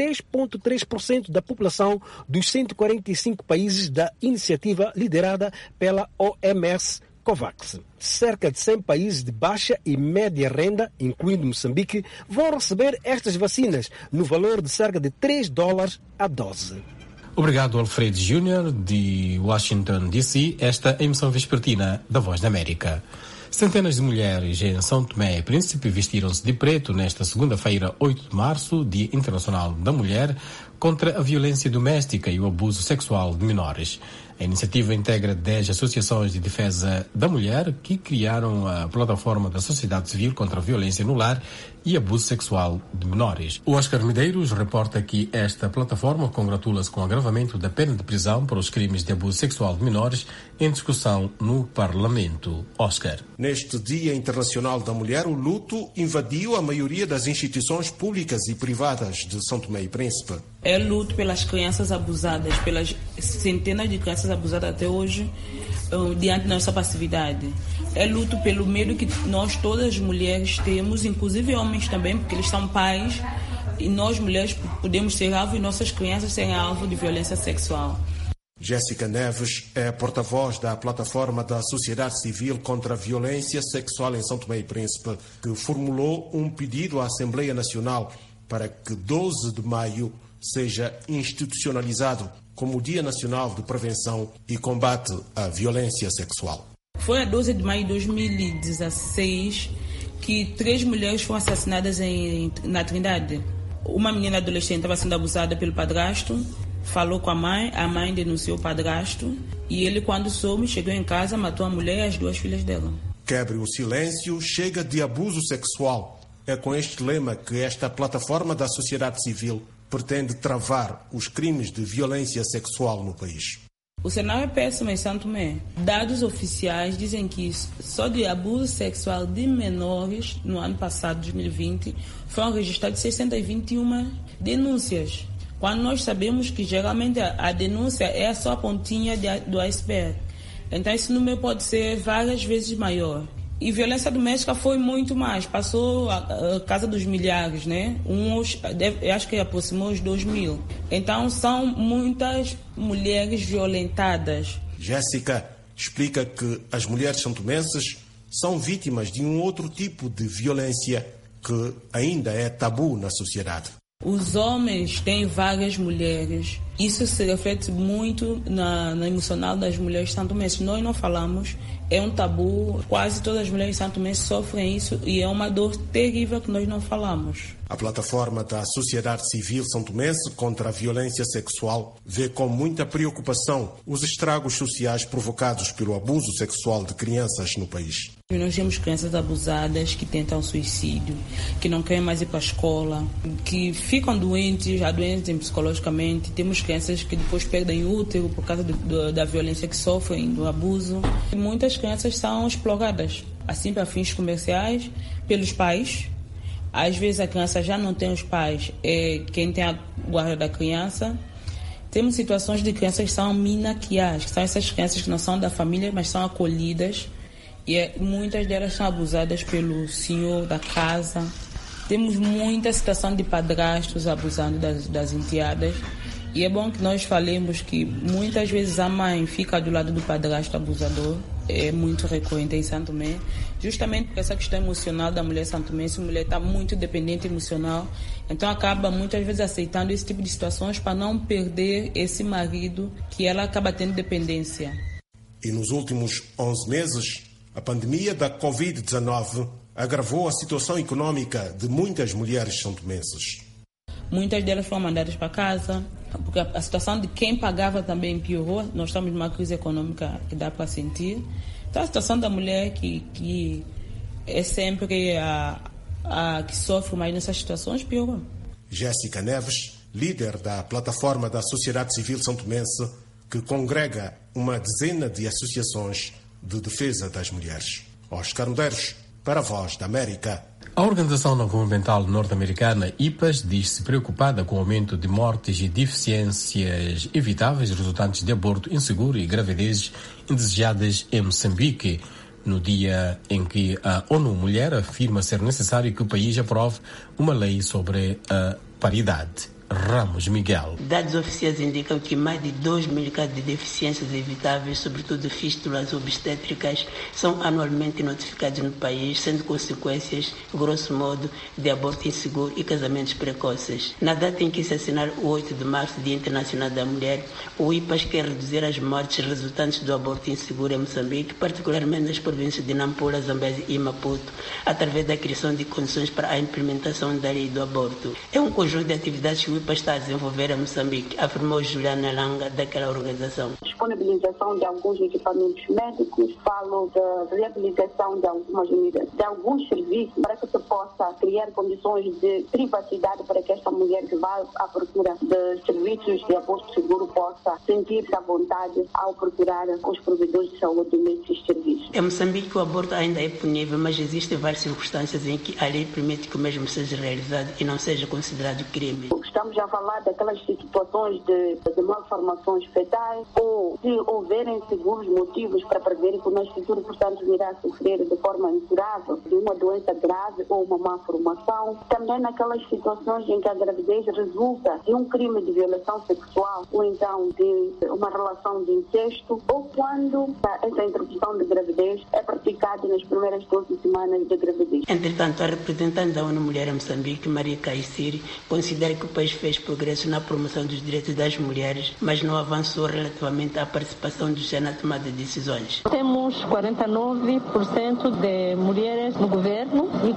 3,3% da população dos 145 países da iniciativa liderada pela OMS COVAX. Cerca de 100 países de baixa e média renda, incluindo Moçambique, vão receber estas vacinas no valor de cerca de $3 a dose. Obrigado, Alfredo Júnior, de Washington, D.C., esta emissão vespertina da Voz da América. Centenas de mulheres em São Tomé e Príncipe vestiram-se de preto nesta segunda-feira, 8 de março, Dia Internacional da Mulher, contra a violência doméstica e o abuso sexual de menores. A iniciativa integra 10 associações de defesa da mulher que criaram a plataforma da sociedade civil contra a violência no lar e abuso sexual de menores. O Oscar Medeiros reporta que esta plataforma congratula-se com o agravamento da pena de prisão por os crimes de abuso sexual de menores em discussão no Parlamento. Oscar. Neste Dia Internacional da Mulher, o luto invadiu a maioria das instituições públicas e privadas de São Tomé e Príncipe. É luto pelas crianças abusadas, pelas centenas de crianças abusadas até hoje, diante da nossa passividade. É luto pelo medo que nós, todas as mulheres, temos, inclusive homens também, porque eles são pais, e nós, mulheres, podemos ser alvo e nossas crianças serem alvo de violência sexual. Jéssica Neves é porta-voz da plataforma da sociedade civil contra a violência sexual em São Tomé e Príncipe, que formulou um pedido à Assembleia Nacional para que 12 de maio seja institucionalizado como o Dia Nacional de Prevenção e Combate à Violência Sexual. Foi a 12 de maio de 2016 que 3 mulheres foram assassinadas na Trindade. Uma menina adolescente estava sendo abusada pelo padrasto, falou com a mãe denunciou o padrasto e ele, quando soube, chegou em casa, matou a mulher e as 2 filhas dela. Quebre o silêncio, chega de abuso sexual. É com este lema que esta plataforma da sociedade civil pretende travar os crimes de violência sexual no país. O cenário é péssimo em São Tomé. Dados oficiais dizem que só de abuso sexual de menores, no ano passado, 2020, foram registradas 621 denúncias. Quando nós sabemos que geralmente a denúncia é só a pontinha do iceberg. Então esse número pode ser várias vezes maior. E violência doméstica foi muito mais, passou a casa dos milhares, né? Eu acho que aproximou os 2.000. Então são muitas mulheres violentadas. Jéssica explica que as mulheres santomenses são vítimas de um outro tipo de violência que ainda é tabu na sociedade. Os homens têm várias mulheres. Isso se reflete muito na emocional das mulheres santomenses. Nós não falamos, é um tabu. Quase todas as mulheres santomenses sofrem isso e é uma dor terrível que nós não falamos. A plataforma da sociedade civil santomense contra a violência sexual vê com muita preocupação os estragos sociais provocados pelo abuso sexual de crianças no país. Nós temos crianças abusadas que tentam suicídio, que não querem mais ir para a escola, que ficam doentes, adoecem psicologicamente. Temos crianças que depois perdem útero por causa da violência que sofrem, do abuso. E muitas crianças são exploradas, assim para fins comerciais, pelos pais. Às vezes a criança já não tem os pais, é quem tem a guarda da criança. Temos situações de crianças que são minaquias, que são essas crianças que não são da família, mas são acolhidas. E muitas delas são abusadas pelo senhor da casa. Temos muita situação de padrastos abusando das enteadas. E é bom que nós falemos que muitas vezes a mãe fica do lado do padrasto abusador. É muito recorrente em São Tomé, justamente porque essa questão emocional da mulher santomense, a mulher está muito dependente emocional, então acaba muitas vezes aceitando esse tipo de situações para não perder esse marido que ela acaba tendo dependência. E nos últimos 11 meses, a pandemia da Covid-19 agravou a situação econômica de muitas mulheres santomenses. Muitas delas foram mandadas para casa, porque a situação de quem pagava também piorou. Nós estamos numa crise econômica que dá para sentir. Então a situação da mulher que é sempre a que sofre mais nessas situações piorou. Jéssica Neves, líder da plataforma da sociedade civil santomense, que congrega uma dezena de associações de defesa das mulheres. Oscar Medeiros, para a Voz da América. A Organização Não Governamental Norte-Americana, IPAS, diz-se preocupada com o aumento de mortes e deficiências evitáveis resultantes de aborto inseguro e gravidezes indesejadas em Moçambique, no dia em que a ONU Mulher afirma ser necessário que o país aprove uma lei sobre a paridade. Ramos Miguel. Dados oficiais indicam que mais de 2.000 casos de deficiências evitáveis, sobretudo fístulas obstétricas, são anualmente notificados no país, sendo consequências, grosso modo, de aborto inseguro e casamentos precoces. Na data em que se assinar o 8 de março, Dia Internacional da Mulher, o IPAS quer reduzir as mortes resultantes do aborto inseguro em Moçambique, particularmente nas províncias de Nampula, Zambésia e Maputo, através da criação de condições para a implementação da lei do aborto. É um conjunto de atividades que o IPAS está a desenvolver em Moçambique, afirmou Juliana Langa, daquela organização. Disponibilização de alguns equipamentos médicos, falo da reabilitação de algumas unidades, de alguns serviços, para que se possa criar condições de privacidade para que esta mulher que vai à procura de serviços de aborto seguro possa sentir-se à vontade ao procurar os provedores de saúde nesses serviços. Em Moçambique o aborto ainda é punível, mas existem várias circunstâncias em que a lei permite que o mesmo seja realizado e não seja considerado crime. Estamos Estamos a falar daquelas situações de malformações fetais ou se houverem seguros motivos para prever que o nascituro, portanto, virá a sofrer de forma incurável de uma doença grave ou uma malformação. Também naquelas situações em que a gravidez resulta de um crime de violação sexual ou então de uma relação de incesto, ou quando essa interrupção de gravidez é praticada nas primeiras 12 semanas de gravidez. Entretanto, a representante da ONU Mulher em Moçambique, Maria Caiciri, considera que o país fez progresso na promoção dos direitos das mulheres, mas não avançou relativamente à participação dos géneros na tomada de decisões. Temos 49% de mulheres no governo e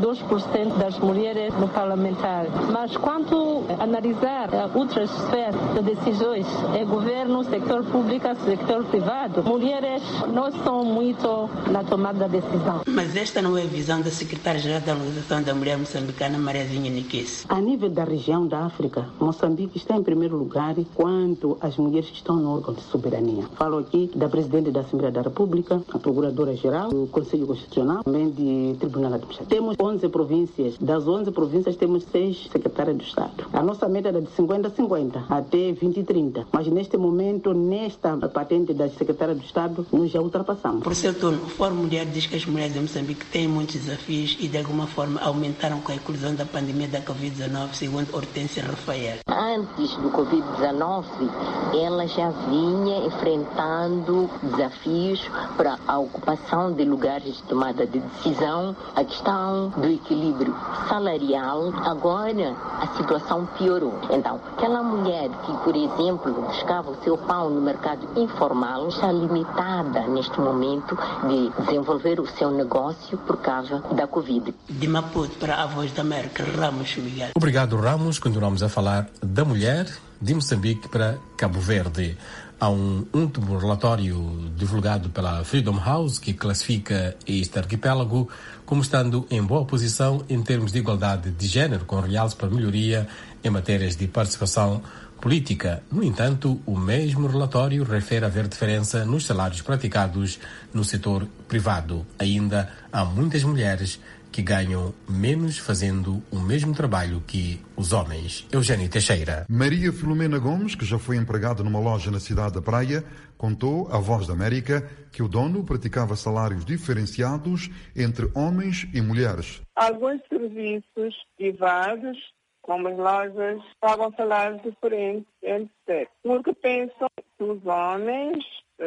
42% das mulheres no parlamentar. Mas quando analisar outras esferas de decisões, é governo, sector público, sector privado, mulheres não estão muito na tomada de decisão. Mas esta não é a visão da secretária-geral da Organização da Mulher Moçambicana, Mariazinha Niquesse. A nível da região da África, Moçambique está em primeiro lugar quanto as mulheres que estão no órgão de soberania. Falo aqui da Presidente da Assembleia da República, a Procuradora-Geral, do Conselho Constitucional, também de Tribunal Administrativo. Temos 11 províncias. Das 11 províncias temos 6 secretárias do Estado. A nossa meta era de 50-50 até 2030. Mas neste momento, nesta patente das secretárias do Estado, nós já ultrapassamos. Por seu turno, o Fórum Mulher diz que as mulheres em Moçambique têm muitos desafios e de alguma forma aumentaram com a inclusão da pandemia da Covid-19, segundo Hortência Rafael. Antes do Covid-19, ela já vinha enfrentando desafios para a ocupação de lugares de tomada de decisão, a questão do equilíbrio salarial. Agora a situação piorou. Então, aquela mulher que, por exemplo, buscava o seu pão no mercado informal, está limitada neste momento de desenvolver o seu negócio por causa da Covid. De Maputo para a Voz da América, Ramos Miguel. Obrigado, Ramos. Continuamos a falar da mulher de Moçambique para Cabo Verde. Há um último relatório divulgado pela Freedom House que classifica este arquipélago como estando em boa posição em termos de igualdade de género, com realce para melhoria em matérias de participação política. No entanto, o mesmo relatório refere haver diferença nos salários praticados no setor privado. Ainda há muitas mulheres que ganham menos fazendo o mesmo trabalho que os homens. Eugênio Teixeira. Maria Filomena Gomes, que já foi empregada numa loja na cidade da Praia, contou à Voz da América que o dono praticava salários diferenciados entre homens e mulheres. Alguns serviços privados, como as lojas, pagam salários diferentes entre si, porque pensam que os homens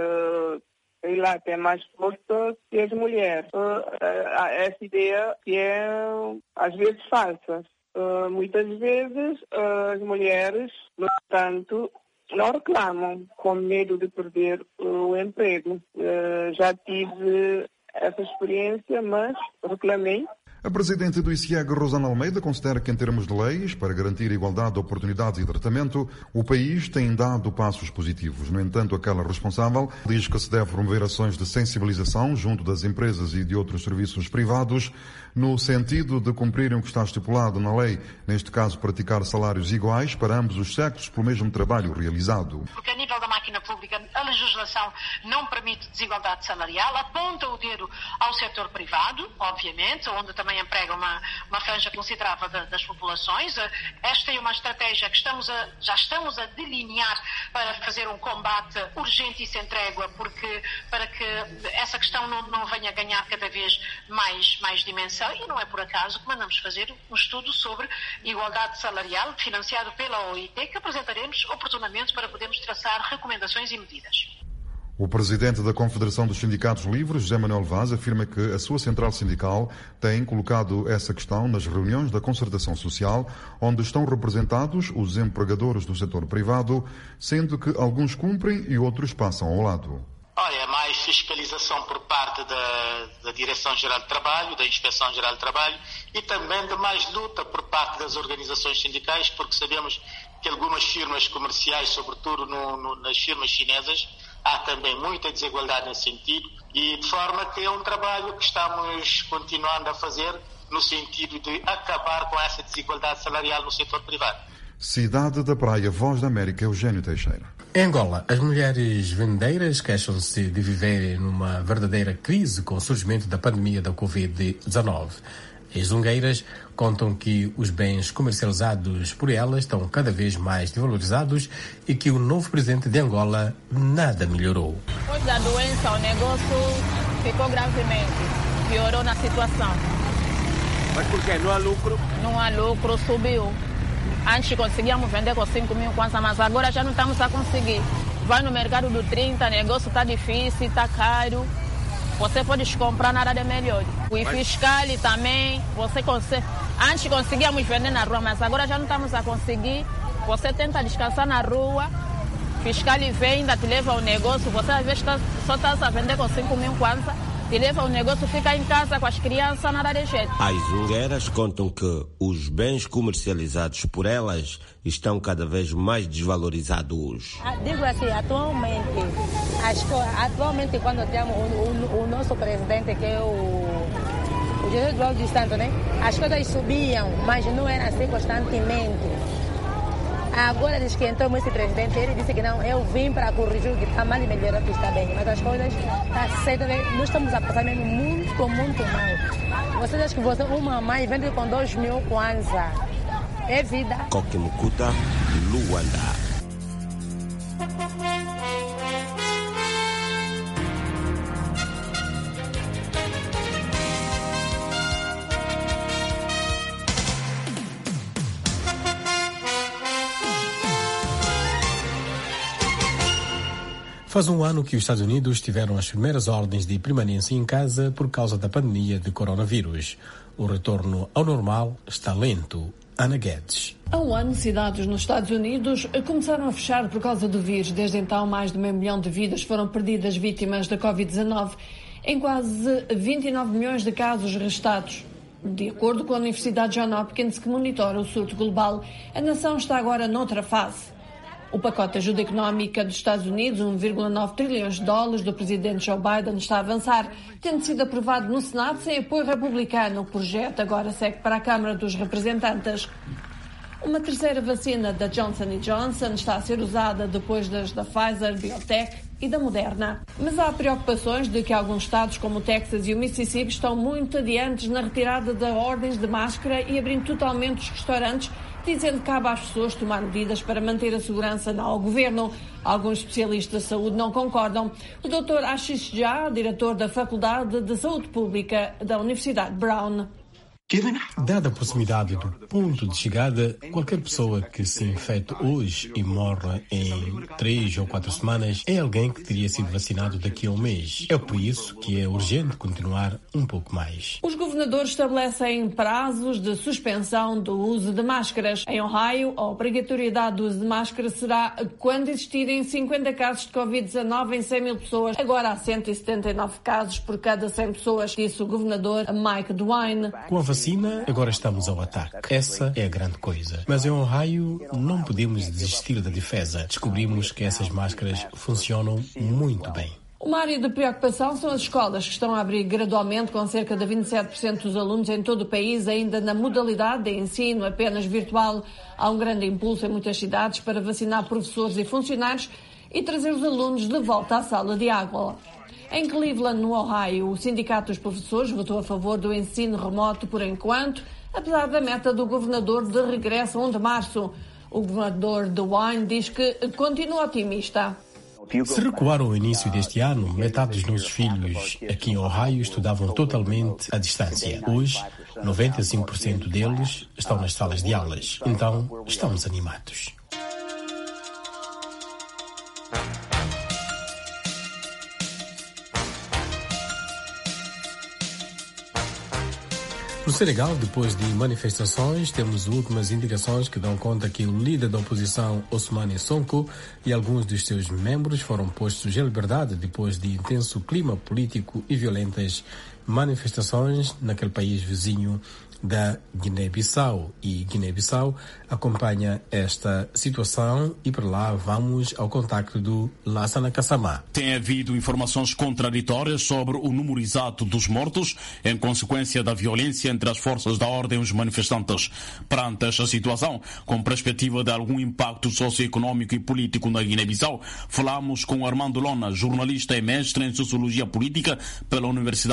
lá tem mais força que as mulheres. Essa ideia que é, às vezes, falsa. Muitas vezes, as mulheres, no entanto, não reclamam com medo de perder o emprego. Já tive essa experiência, mas reclamei. A presidente do ICIEG, Rosana Almeida, considera que, em termos de leis, para garantir a igualdade de oportunidades e tratamento, o país tem dado passos positivos. No entanto, aquela responsável diz que se deve promover ações de sensibilização junto das empresas e de outros serviços privados, no sentido de cumprirem o que está estipulado na lei, neste caso, praticar salários iguais para ambos os sexos pelo mesmo trabalho realizado. Porque, a nível da máquina pública, a legislação não permite desigualdade salarial, aponta o dedo ao setor privado, obviamente, onde também emprega uma franja considerável das populações. Esta é uma estratégia que já estamos a delinear para fazer um combate urgente e sem trégua, porque para que essa questão não venha a ganhar cada vez mais dimensão, e não é por acaso que mandamos fazer um estudo sobre igualdade salarial financiado pela OIT, que apresentaremos oportunamente para podermos traçar recomendações e medidas. O presidente da Confederação dos Sindicatos Livres, José Manuel Vaz, afirma que a sua central sindical tem colocado essa questão nas reuniões da concertação social, onde estão representados os empregadores do setor privado, sendo que alguns cumprem e outros passam ao lado. Olha, mais fiscalização por parte da Direção-Geral de Trabalho, da Inspeção-Geral de Trabalho, e também de mais luta por parte das organizações sindicais, porque sabemos que algumas firmas comerciais, sobretudo nas firmas chinesas, há também muita desigualdade nesse sentido, e de forma que é um trabalho que estamos continuando a fazer no sentido de acabar com essa desigualdade salarial no setor privado. Cidade da Praia, Voz da América, Eugênio Teixeira. Em Angola, as mulheres vendeiras queixam-se de viverem numa verdadeira crise com o surgimento da pandemia da Covid-19. As zungueiras contam que os bens comercializados por elas estão cada vez mais desvalorizados e que o novo presidente de Angola nada melhorou. Depois da doença, o negócio ficou gravemente, piorou na situação. Mas por quê? Não há lucro? Não há lucro, subiu. Antes conseguíamos vender com 5 mil kwanza, mas agora já não estamos a conseguir. Vai no mercado do 30, o negócio está difícil, está caro. Você pode comprar nada de melhor. O fiscal também, você consegue. Antes conseguíamos vender na rua, mas agora já não estamos a conseguir. Você tenta descansar na rua, o fiscal vem, ainda te leva ao negócio. Você às vezes só está a vender com 5 mil kwanza, te leva ao negócio, fica em casa com as crianças, nada de jeito. As zungueiras contam que os bens comercializados por elas estão cada vez mais desvalorizados. Digo assim, atualmente quando temos o nosso presidente, que é o Jesus Eduardo dos Santos, né? As coisas subiam, mas não era assim constantemente. Agora diz que entrou esse presidente, ele disse que não, eu vim para corrigir o que está mal e melhorar o que está bem. Mas as coisas estão certo, nós estamos a passar mesmo muito mal. Vocês acham que uma mãe vende com 2 mil kwanza? É vida. Coquimucuta, Luanda. Faz um ano que os Estados Unidos tiveram as primeiras ordens de permanência em casa por causa da pandemia de coronavírus. O retorno ao normal está lento. Ana Guedes. Há um ano, cidades nos Estados Unidos começaram a fechar por causa do vírus. Desde então, mais de 500 mil de vidas foram perdidas vítimas da Covid-19 em quase 29 milhões de casos registados. De acordo com a Universidade Johns Hopkins, que monitora o surto global, a nação está agora noutra fase. O pacote de ajuda económica dos Estados Unidos, 1,9 trilhões de dólares do presidente Joe Biden, está a avançar, tendo sido aprovado no Senado sem apoio republicano. O projeto agora segue para a Câmara dos Representantes. Uma terceira vacina da Johnson & Johnson está a ser usada depois das da Pfizer, BioNTech e da Moderna. Mas há preocupações de que alguns estados, como o Texas e o Mississippi, estão muito adiantes na retirada de ordens de máscara e abrindo totalmente os restaurantes, dizendo que cabe às pessoas tomar medidas para manter a segurança ao governo. Alguns especialistas de saúde não concordam. O Dr. Ashish Jha, diretor da Faculdade de Saúde Pública da Universidade Brown. Dada a proximidade do ponto de chegada, qualquer pessoa que se infecte hoje e morra em 3 ou 4 semanas é alguém que teria sido vacinado daqui a um mês. É por isso que é urgente continuar um pouco mais. Os governadores estabelecem prazos de suspensão do uso de máscaras. Em Ohio, a obrigatoriedade do uso de máscara será quando existirem 50 casos de Covid-19 em 100 mil pessoas. Agora há 179 casos por cada 100 pessoas, disse o governador Mike DeWine. Com a vacina, agora estamos ao ataque. Essa é a grande coisa. Mas em Ohio, não podemos desistir da defesa. Descobrimos que essas máscaras funcionam muito bem. Uma área de preocupação são as escolas, que estão a abrir gradualmente, com cerca de 27% dos alunos em todo o país ainda na modalidade de ensino apenas virtual. Há um grande impulso em muitas cidades para vacinar professores e funcionários e trazer os alunos de volta à sala de aula. Em Cleveland, no Ohio, o Sindicato dos Professores votou a favor do ensino remoto por enquanto, apesar da meta do governador de regresso a 1 de março. O governador DeWine diz que continua otimista. Se recuar ao início deste ano, metade dos nossos filhos aqui em Ohio estudavam totalmente à distância. Hoje, 95% deles estão nas salas de aulas. Então, estamos animados. No Senegal, depois de manifestações, temos últimas indicações que dão conta que o líder da oposição, Ousmane Sonko, e alguns dos seus membros foram postos em liberdade depois de intenso clima político e violentas manifestações naquele país vizinho da Guiné-Bissau. E Guiné-Bissau acompanha esta situação e para lá vamos ao contacto do Lassana Kassamá. Tem havido informações contraditórias sobre o número exato dos mortos em consequência da violência entre as forças da ordem e os manifestantes. Perante esta situação, com perspectiva de algum impacto socioeconômico e político na Guiné-Bissau, falamos com Armando Lona, jornalista e mestre em Sociologia Política pela Universidade Senegalesa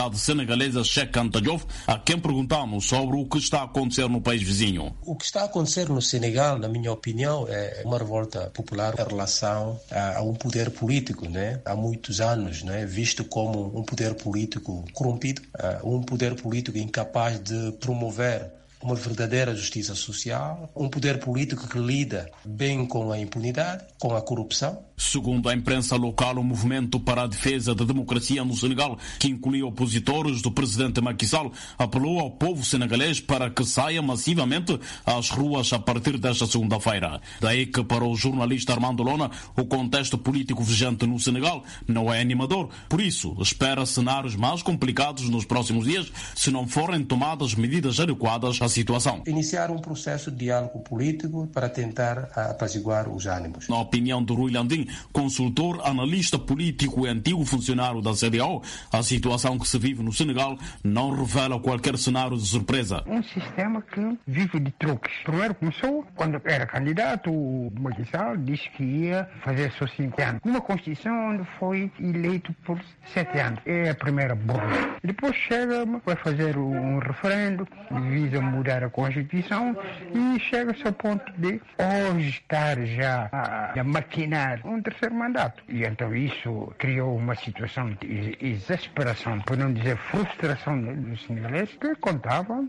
senegalesa Cheikh Anta Diop, a quem perguntamos sobre o que está a acontecer no país vizinho. O que está a acontecer no Senegal, na minha opinião, é uma revolta popular em relação a um poder político, né? Há muitos anos, né? Visto como um poder político corrompido, um poder político incapaz de promover uma verdadeira justiça social, um poder político que lida bem com a impunidade, com a corrupção. Segundo a imprensa local, o Movimento para a Defesa da Democracia no Senegal, que inclui opositores do presidente Macky Sall, apelou ao povo senegalês para que saia massivamente às ruas a partir desta segunda-feira. Daí que, para o jornalista Armando Lona, o contexto político vigente no Senegal não é animador. Por isso, espera cenários mais complicados nos próximos dias se não forem tomadas medidas adequadas à situação. Iniciar um processo de diálogo político para tentar apaziguar os ânimos. Na opinião de Rui Landim, consultor, analista político e antigo funcionário da CDAO, a situação que se vive no Senegal não revela qualquer cenário de surpresa. Um sistema que vive de truques. Primeiro começou, quando era candidato, o Macky Sall disse que ia fazer só 5 anos. Uma Constituição onde foi eleito por 7 anos. É a primeira burra. Depois chega, vai fazer um referendo, visa mudar a Constituição e chega-se ao ponto de hoje estar já a maquinar um terceiro mandato. E então isso criou uma situação de exasperação, por não dizer frustração dos senegaleses, que contavam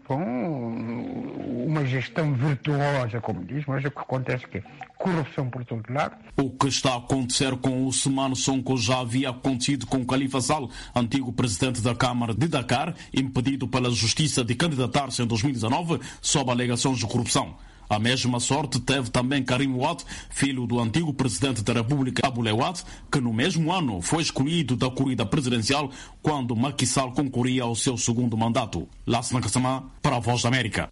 com uma gestão virtuosa, como diz, mas o que acontece é que corrupção por todo lado. O que está a acontecer com o Ousmane Sonko já havia acontecido com Khalifa Sall, antigo presidente da Câmara de Dakar, impedido pela Justiça de candidatar-se em 2019 sob alegações de corrupção. A mesma sorte teve também Karim Wade, filho do antigo presidente da República Abdoulaye Wade, que no mesmo ano foi excluído da corrida presidencial quando Macky Sall concorria ao seu segundo mandato. Lassana Kassamá, para a Voz da América.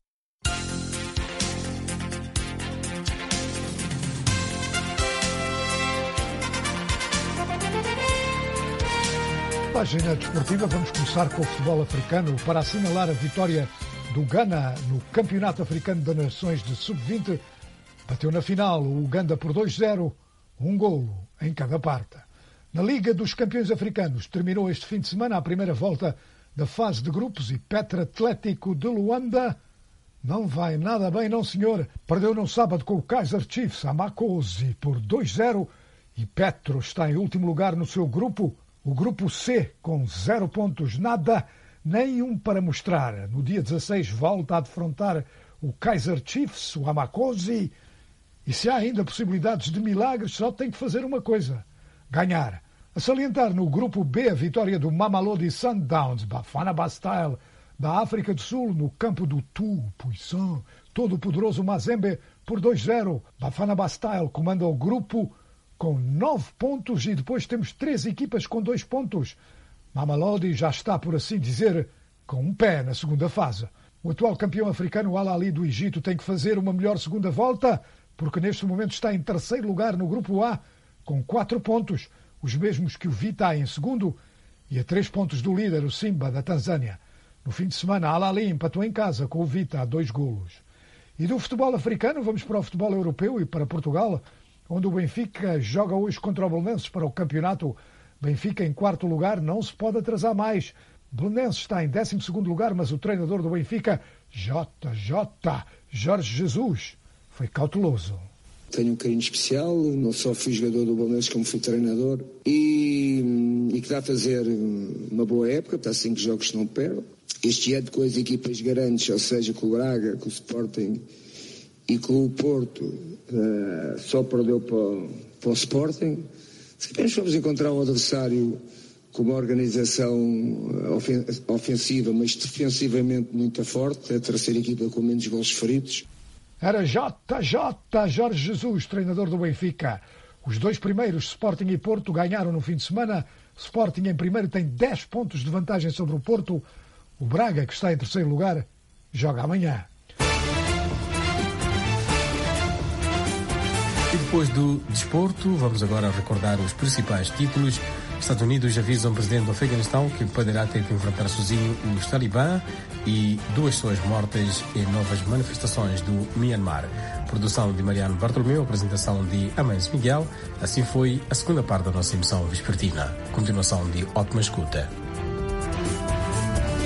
Página desportiva, vamos começar com o futebol africano para assinalar a vitória do Ghana no Campeonato Africano das Nações de Sub-20. Bateu na final o Uganda por 2-0, um golo em cada parte. Na Liga dos Campeões Africanos terminou este fim de semana a primeira volta da fase de grupos e Petro Atlético de Luanda não vai nada bem, não senhor. Perdeu no sábado com o Kaizer Chiefs a Makosi por 2-0 e Petro está em último lugar no seu grupo, o grupo C, com 0 pontos, nada, nenhum para mostrar. No dia 16 volta a defrontar o Kaizer Chiefs, o Amakosi, e se há ainda possibilidades de milagres, só tem que fazer uma coisa: ganhar. A salientar no grupo B a vitória do Mamelodi Sundowns, Bafana Bastille, da África do Sul, no campo do Tout-Puissant, todo-poderoso Mazembe, por 2-0. Bafana Bastille comanda o grupo com 9 pontos e depois temos 3 equipas com 2 pontos. Mamelodi já está, por assim dizer, com um pé na segunda fase. O atual campeão africano, o Al Ahly do Egito, tem que fazer uma melhor segunda volta, porque neste momento está em terceiro lugar no grupo A, com 4 pontos, os mesmos que o Vita em segundo, e a 3 pontos do líder, o Simba, da Tanzânia. No fim de semana, Al Ahly empatou em casa com o Vita a 2 golos. E do futebol africano, vamos para o futebol europeu e para Portugal, onde o Benfica joga hoje contra o Belenenses para o campeonato. Benfica em 4º lugar, não se pode atrasar mais. Belenenses está em 12º lugar, mas o treinador do Benfica, Jorge Jesus, foi cauteloso. Tenho um carinho especial, não só fui jogador do Belenenses como fui treinador e que dá a fazer uma boa época, está 5 jogos que não perde. Este ano com as equipas grandes, ou seja, com o Braga, com o Sporting e com o Porto, só perdeu para o Sporting. Se apenas vamos encontrar um adversário com uma organização ofensiva, mas defensivamente muito forte, a terceira equipa com menos gols feridos. Era Jorge Jesus, treinador do Benfica. Os 2 primeiros, Sporting e Porto, ganharam no fim de semana. Sporting em primeiro tem 10 pontos de vantagem sobre o Porto. O Braga, que está em terceiro lugar, joga amanhã. E depois do desporto, vamos agora recordar os principais títulos. Estados Unidos avisam o presidente do Afeganistão que poderá ter que enfrentar sozinho os talibã e 2 pessoas mortas em novas manifestações do Myanmar. Produção de Mariano Bartolomeu, apresentação de Amâncio Miguel. Assim foi a segunda parte da nossa emissão vespertina. Continuação de ótima escuta.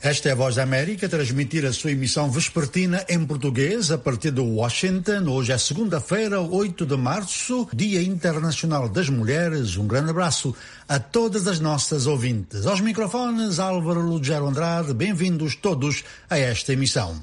Esta é a Voz da América, transmitir a sua emissão vespertina em português a partir de Washington. Hoje é segunda-feira, 8 de março, Dia Internacional das Mulheres. Um grande abraço a todas as nossas ouvintes. Aos microfones, Álvaro Lugero Andrade, bem-vindos todos a esta emissão.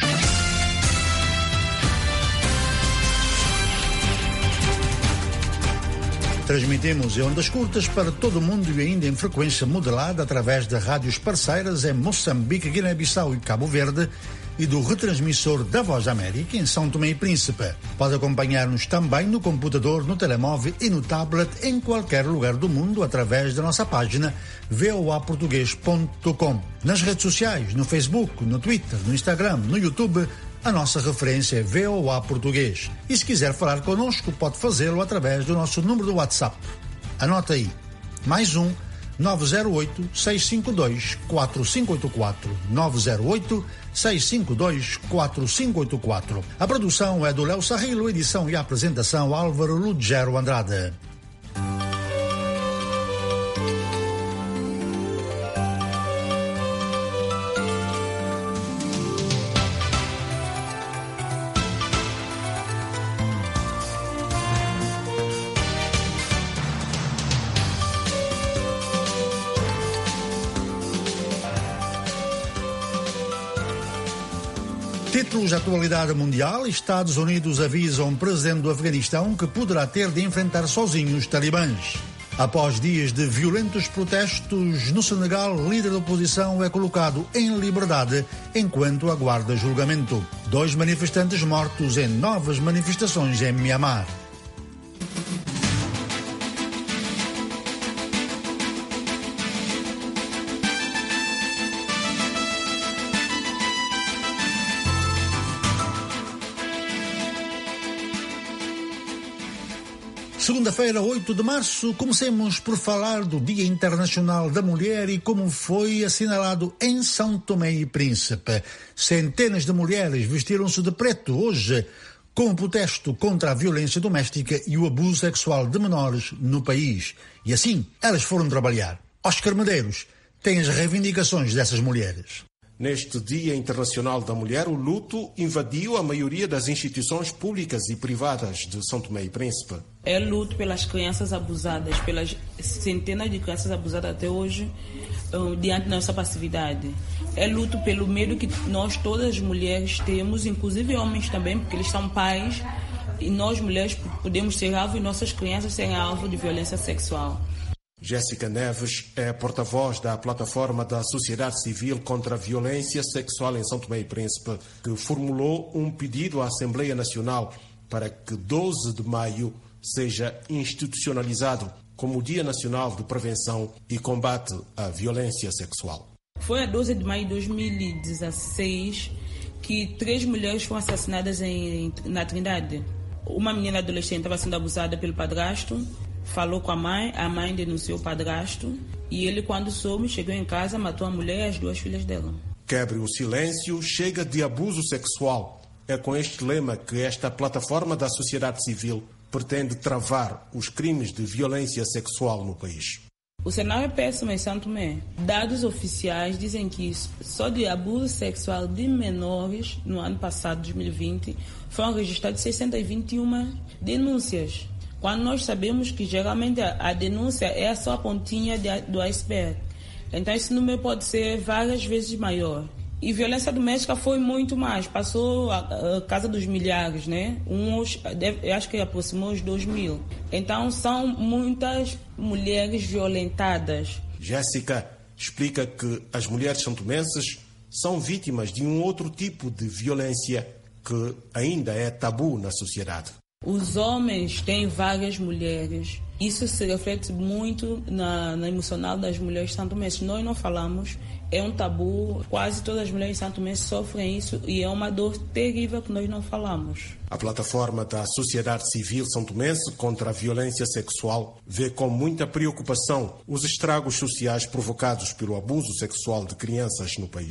Transmitimos em ondas curtas para todo o mundo e ainda em frequência modulada através de rádios parceiras em Moçambique, Guiné-Bissau e Cabo Verde e do retransmissor da Voz da América em São Tomé e Príncipe. Pode acompanhar-nos também no computador, no telemóvel e no tablet em qualquer lugar do mundo através da nossa página voaportugues.com. Nas redes sociais, no Facebook, no Twitter, no Instagram, no YouTube, a nossa referência é VOA Português. E se quiser falar connosco, pode fazê-lo através do nosso número do WhatsApp. Anota aí, mais 908-652-4584. 908-652-4584. A produção é do Léo Sarrilo, edição e apresentação Álvaro Lugero Andrade. Títulos de atualidade mundial. Estados Unidos avisam o presidente do Afeganistão que poderá ter de enfrentar sozinho os talibãs. Após dias de violentos protestos no Senegal, o líder da oposição é colocado em liberdade enquanto aguarda julgamento. 2 manifestantes mortos em novas manifestações em Mianmar. Segunda-feira, 8 de março, comecemos por falar do Dia Internacional da Mulher e como foi assinalado em São Tomé e Príncipe. Centenas de mulheres vestiram-se de preto hoje com protesto contra a violência doméstica e o abuso sexual de menores no país. E assim, elas foram trabalhar. Oscar Medeiros tem as reivindicações dessas mulheres. Neste Dia Internacional da Mulher, o luto invadiu a maioria das instituições públicas e privadas de São Tomé e Príncipe. É luto pelas crianças abusadas, pelas centenas de crianças abusadas até hoje, diante da nossa passividade. É luto pelo medo que nós, todas as mulheres, temos, inclusive homens também, porque eles são pais, e nós, mulheres, podemos ser alvo e nossas crianças serem alvo de violência sexual. Jéssica Neves é porta-voz da plataforma da Sociedade Civil contra a Violência Sexual em São Tomé e Príncipe, que formulou um pedido à Assembleia Nacional para que 12 de maio seja institucionalizado como o Dia Nacional de Prevenção e Combate à Violência Sexual. Foi a 12 de maio de 2016 que 3 mulheres foram assassinadas na Trindade. Uma menina adolescente estava sendo abusada pelo padrasto, falou com a mãe denunciou o padrasto e ele, quando soube, chegou em casa, matou a mulher e as 2 filhas dela. Quebre o silêncio, chega de abuso sexual. É com este lema que esta plataforma da sociedade civil pretende travar os crimes de violência sexual no país. O cenário é péssimo em São Tomé. Dados oficiais dizem que só de abuso sexual de menores, no ano passado, 2020, foram registradas 621 denúncias. Quando nós sabemos que geralmente a denúncia é só a pontinha do iceberg. Então esse número pode ser várias vezes maior. E violência doméstica foi muito mais, passou a casa dos milhares, né? Acho que aproximou os 2.000. Então são muitas mulheres violentadas. Jéssica explica que as mulheres santomenses são vítimas de um outro tipo de violência que ainda é tabu na sociedade. Os homens têm várias mulheres. Isso se reflete muito na emocional das mulheres santomenses. Nós não falamos, é um tabu. Quase todas as mulheres santomenses sofrem isso e é uma dor terrível que nós não falamos. A plataforma da Sociedade Civil Santomense contra a Violência Sexual vê com muita preocupação os estragos sociais provocados pelo abuso sexual de crianças no país.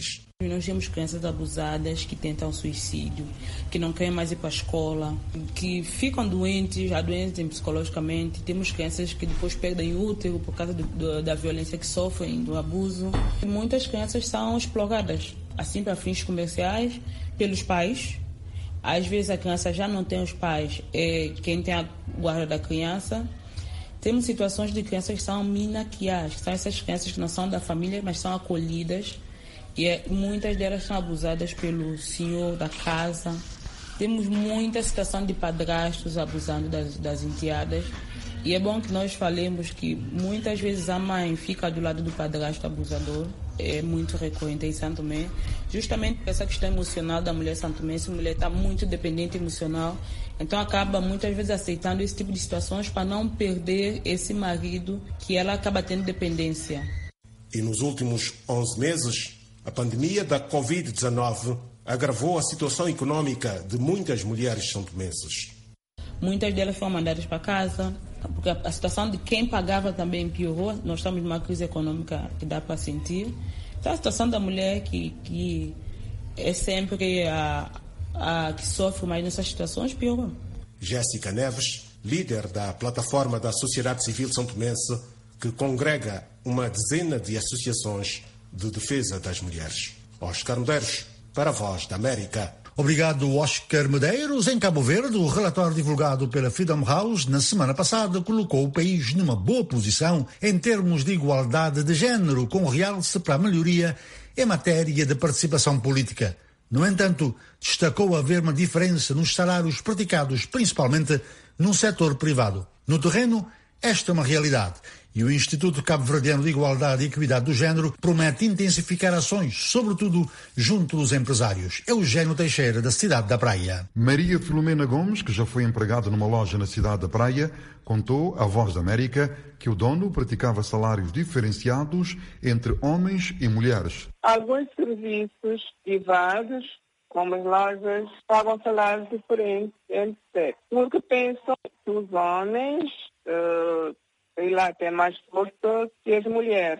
Nós temos crianças abusadas que tentam suicídio, que não querem mais ir para a escola, que ficam doentes, adoecem psicologicamente. Temos crianças que depois perdem útero por causa da violência que sofrem, do abuso. E muitas crianças são exploradas, assim para fins comerciais, pelos pais. Às vezes a criança já não tem os pais, é quem tem a guarda da criança. Temos situações de crianças que são minaquias, que são essas crianças que não são da família, mas são acolhidas. E muitas delas são abusadas pelo senhor da casa. Temos muita situação de padrastos abusando das enteadas. E é bom que nós falemos que muitas vezes a mãe fica do lado do padrasto abusador. É muito recorrente em São Tomé. Justamente por essa questão emocional da mulher santomense, a mulher está muito dependente emocional. Então acaba muitas vezes aceitando esse tipo de situações para não perder esse marido que ela acaba tendo dependência. E nos últimos 11 meses, a pandemia da Covid-19 agravou a situação econômica de muitas mulheres santomenses. Muitas delas foram mandadas para casa, porque a situação de quem pagava também piorou. Nós estamos numa crise econômica que dá para sentir. Então a situação da mulher que é sempre a que sofre mais nessas situações piorou. Jéssica Neves, líder da plataforma da sociedade civil santomense, que congrega uma dezena de associações de defesa das mulheres. Oscar Medeiros, para a Voz da América. Obrigado, Oscar Medeiros. Em Cabo Verde, o relatório divulgado pela Freedom House na semana passada colocou o país numa boa posição em termos de igualdade de género, com realce para a melhoria em matéria de participação política. No entanto, destacou haver uma diferença nos salários praticados, principalmente no setor privado. No terreno, esta é uma realidade. E o Instituto Cabo-Verdiano de Igualdade e Equidade do Género promete intensificar ações, sobretudo junto dos empresários. Eugênio Teixeira, da cidade da Praia. Maria Filomena Gomes, que já foi empregada numa loja na cidade da Praia, contou à Voz da América que o dono praticava salários diferenciados entre homens e mulheres. Alguns serviços privados, como as lojas, pagam salários diferentes entre sexos, porque pensam que os homens têm mais força que as mulheres.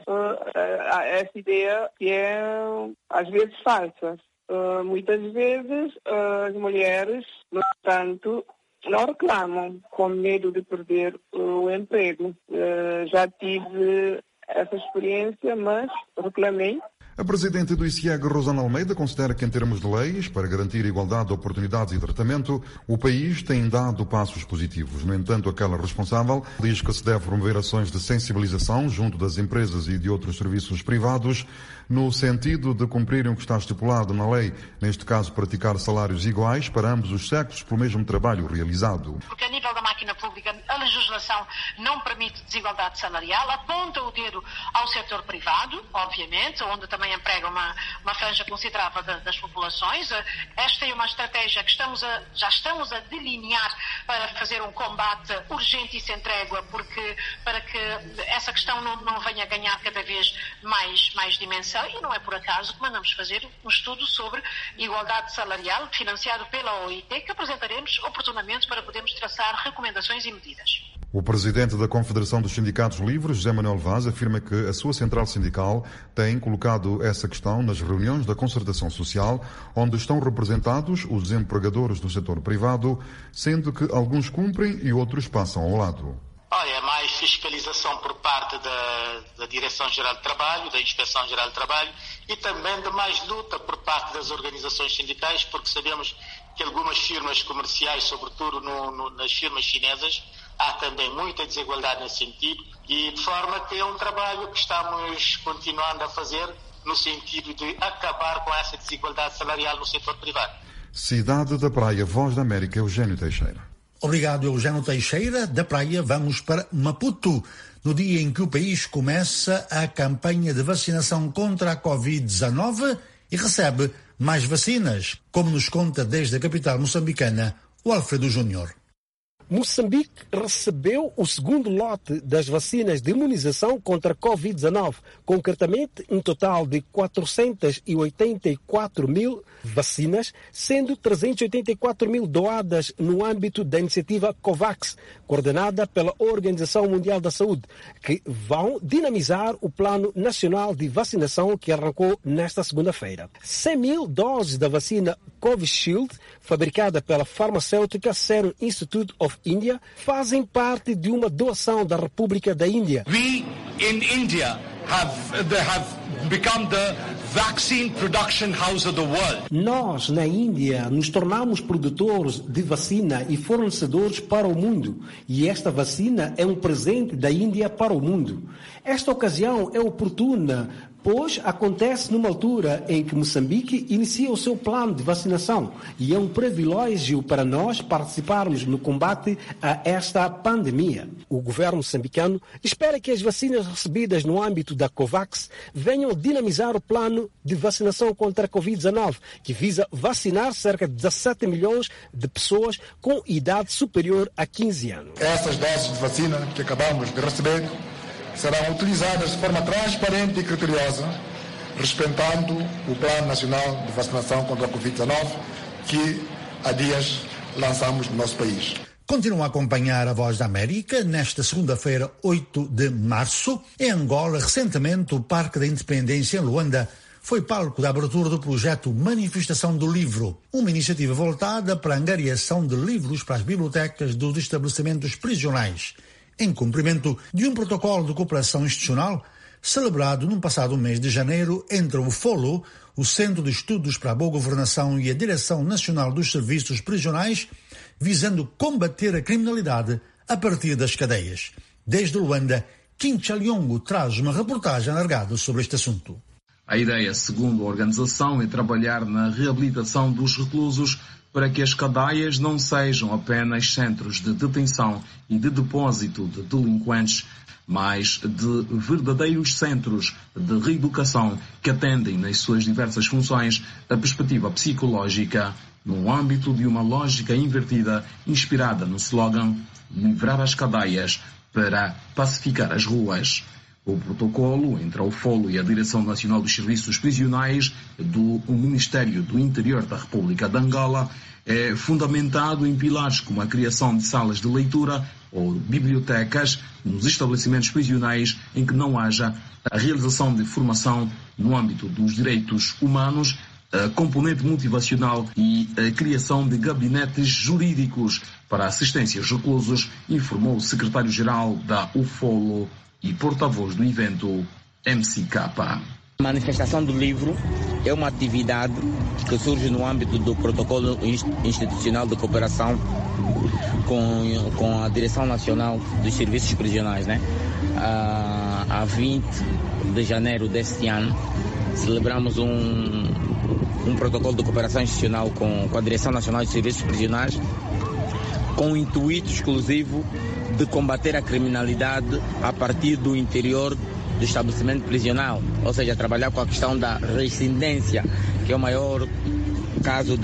Essa ideia que é, às vezes, falsa. Muitas vezes, as mulheres, no entanto, não reclamam com medo de perder o emprego. Já tive essa experiência, mas reclamei. A presidente do ICIEG, Rosana Almeida, considera que, em termos de leis, para garantir a igualdade de oportunidades e tratamento, o país tem dado passos positivos. No entanto, aquela responsável diz que se deve promover ações de sensibilização junto das empresas e de outros serviços privados, no sentido de cumprirem o que está estipulado na lei, neste caso, praticar salários iguais para ambos os sexos pelo mesmo trabalho realizado. Porque a nível da máquina pública, a legislação não permite desigualdade salarial, aponta o dedo ao setor privado, obviamente, onde também emprega uma franja considerável das populações. Esta é uma estratégia que já estamos a delinear para fazer um combate urgente e sem trégua, porque para que essa questão não venha a ganhar cada vez mais dimensão, e não é por acaso que mandamos fazer um estudo sobre igualdade salarial financiado pela OIT, que apresentaremos oportunamente para podermos traçar recomendações e medidas. O presidente da Confederação dos Sindicatos Livres, José Manuel Vaz, afirma que a sua central sindical tem colocado essa questão nas reuniões da concertação social, onde estão representados os empregadores do setor privado, sendo que alguns cumprem e outros passam ao lado. Olha, mais fiscalização por parte da Direção-Geral de Trabalho, da Inspeção-Geral de Trabalho, e também de mais luta por parte das organizações sindicais, porque sabemos que algumas firmas comerciais, sobretudo nas firmas chinesas, há também muita desigualdade nesse sentido, e de forma que é um trabalho que estamos continuando a fazer no sentido de acabar com essa desigualdade salarial no setor privado. Cidade da Praia, Voz da América, Eugênio Teixeira. Obrigado, Eugênio Teixeira. Da Praia vamos para Maputo, no dia em que o país começa a campanha de vacinação contra a Covid-19 e recebe mais vacinas, como nos conta desde a capital moçambicana o Alfredo Júnior. Moçambique recebeu o segundo lote das vacinas de imunização contra a Covid-19, concretamente um total de 484 mil vacinas, sendo 384 mil doadas no âmbito da iniciativa COVAX, coordenada pela Organização Mundial da Saúde, que vão dinamizar o Plano Nacional de Vacinação que arrancou nesta segunda-feira. 100 mil doses da vacina Covishield, fabricada pela farmacêutica Serum Institute of India, fazem parte de uma doação da República da Índia. We in India have become the vaccine production house of the world. Nós, na Índia, nos tornamos produtores de vacina e fornecedores para o mundo. E esta vacina é um presente da Índia para o mundo. Esta ocasião é oportuna, pois acontece numa altura em que Moçambique inicia o seu plano de vacinação e é um privilégio para nós participarmos no combate a esta pandemia. O governo moçambicano espera que as vacinas recebidas no âmbito da COVAX venham dinamizar o plano de vacinação contra a Covid-19, que visa vacinar cerca de 17 milhões de pessoas com idade superior a 15 anos. Essas doses de vacina que acabamos de receber serão utilizadas de forma transparente e criteriosa, respeitando o Plano Nacional de Vacinação contra a Covid-19 que há dias lançamos no nosso país. Continuam a acompanhar a Voz da América. Nesta segunda-feira, 8 de março, em Angola, recentemente o Parque da Independência, em Luanda, foi palco da abertura do projeto Manifestação do Livro, uma iniciativa voltada para a angariação de livros para as bibliotecas dos estabelecimentos prisionais, em cumprimento de um protocolo de cooperação institucional celebrado no passado mês de janeiro entre o FOLO, o Centro de Estudos para a Boa Governação, e a Direção Nacional dos Serviços Prisionais, visando combater a criminalidade a partir das cadeias. Desde Luanda, Kim Chaliongo traz uma reportagem alargada sobre este assunto. A ideia, segundo a organização, é trabalhar na reabilitação dos reclusos para que as cadeias não sejam apenas centros de detenção e de depósito de delinquentes, mas de verdadeiros centros de reeducação que atendem nas suas diversas funções a perspectiva psicológica, no âmbito de uma lógica invertida inspirada no slogan "Livrar as cadeias para pacificar as ruas". O protocolo entre a UFOLO e a Direção Nacional dos Serviços Prisionais do Ministério do Interior da República de Angola é fundamentado em pilares como a criação de salas de leitura ou bibliotecas nos estabelecimentos prisionais em que não haja a realização de formação no âmbito dos direitos humanos, a componente motivacional e a criação de gabinetes jurídicos para assistência aos reclusos, informou o secretário-geral da UFOLO e porta-voz do evento, MCK. A manifestação do livro é uma atividade que surge no âmbito do protocolo institucional de cooperação com a Direção Nacional dos Serviços Prisionais, né? A 20 de janeiro deste ano, celebramos um protocolo de cooperação institucional com a Direção Nacional dos Serviços Prisionais, com o intuito exclusivo de combater a criminalidade a partir do interior do estabelecimento prisional, ou seja, trabalhar com a questão da reincidência, que é o maior caso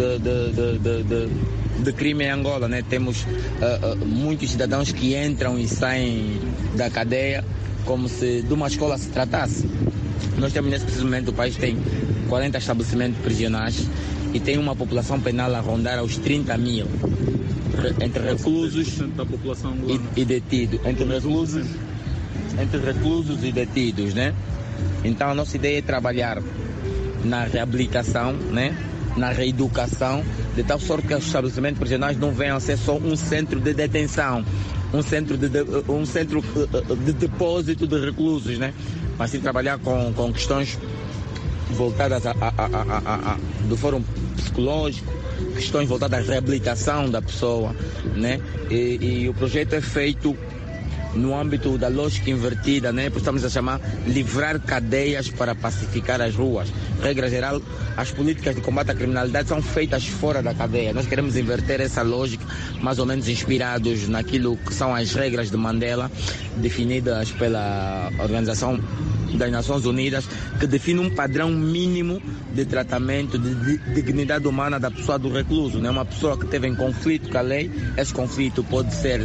de crime em Angola, né? Temos muitos cidadãos que entram e saem da cadeia como se de uma escola se tratasse. Nós temos nesse preciso momento, o país tem 40 estabelecimentos prisionais e tem uma população penal a rondar aos 30 mil, entre reclusos e detidos, entre reclusos e detidos, né? Então a nossa ideia é trabalhar na reabilitação, né? Na reeducação, de tal sorte que os estabelecimentos prisionais não venham a ser só um centro de detenção, um centro de depósito de reclusos, né? Mas sim trabalhar com questões voltadas do fórum psicológico, questões voltadas à reabilitação da pessoa, né? E o projeto é feito no âmbito da lógica invertida, né? Estamos a chamar livrar cadeias para pacificar as ruas. Regra geral, as políticas de combate à criminalidade são feitas fora da cadeia. Nós queremos inverter essa lógica, mais ou menos inspirados naquilo que são as regras de Mandela, definidas pela Organização das Nações Unidas, que define um padrão mínimo de tratamento de dignidade humana da pessoa do recluso, né? Uma pessoa que teve em conflito com a lei, esse conflito pode ser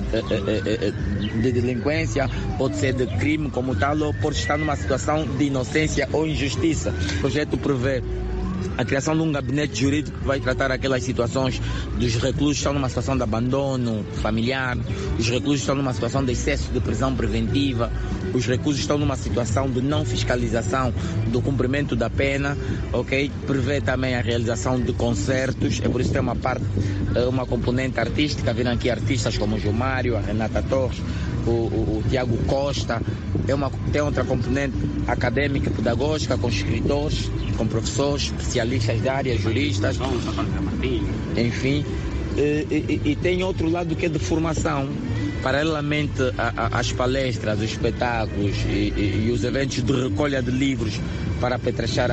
de delinquência, pode ser de crime como tal, ou pode estar numa situação de inocência ou injustiça. O projeto prevê a criação de um gabinete jurídico que vai tratar aquelas situações dos reclusos que estão numa situação de abandono familiar, os reclusos estão numa situação de excesso de prisão preventiva, os reclusos estão numa situação de não fiscalização do cumprimento da pena, ok? Prevê também a realização de concertos, é por isso que tem uma parte, uma componente artística, viram aqui artistas como o Gilmário, a Renata Torres, o Tiago Costa, tem outra componente acadêmica, pedagógica, com escritores, com professores, especialistas da área, juristas, enfim, e tem outro lado que é de formação, paralelamente às palestras, os espetáculos e os eventos de recolha de livros para apetrechar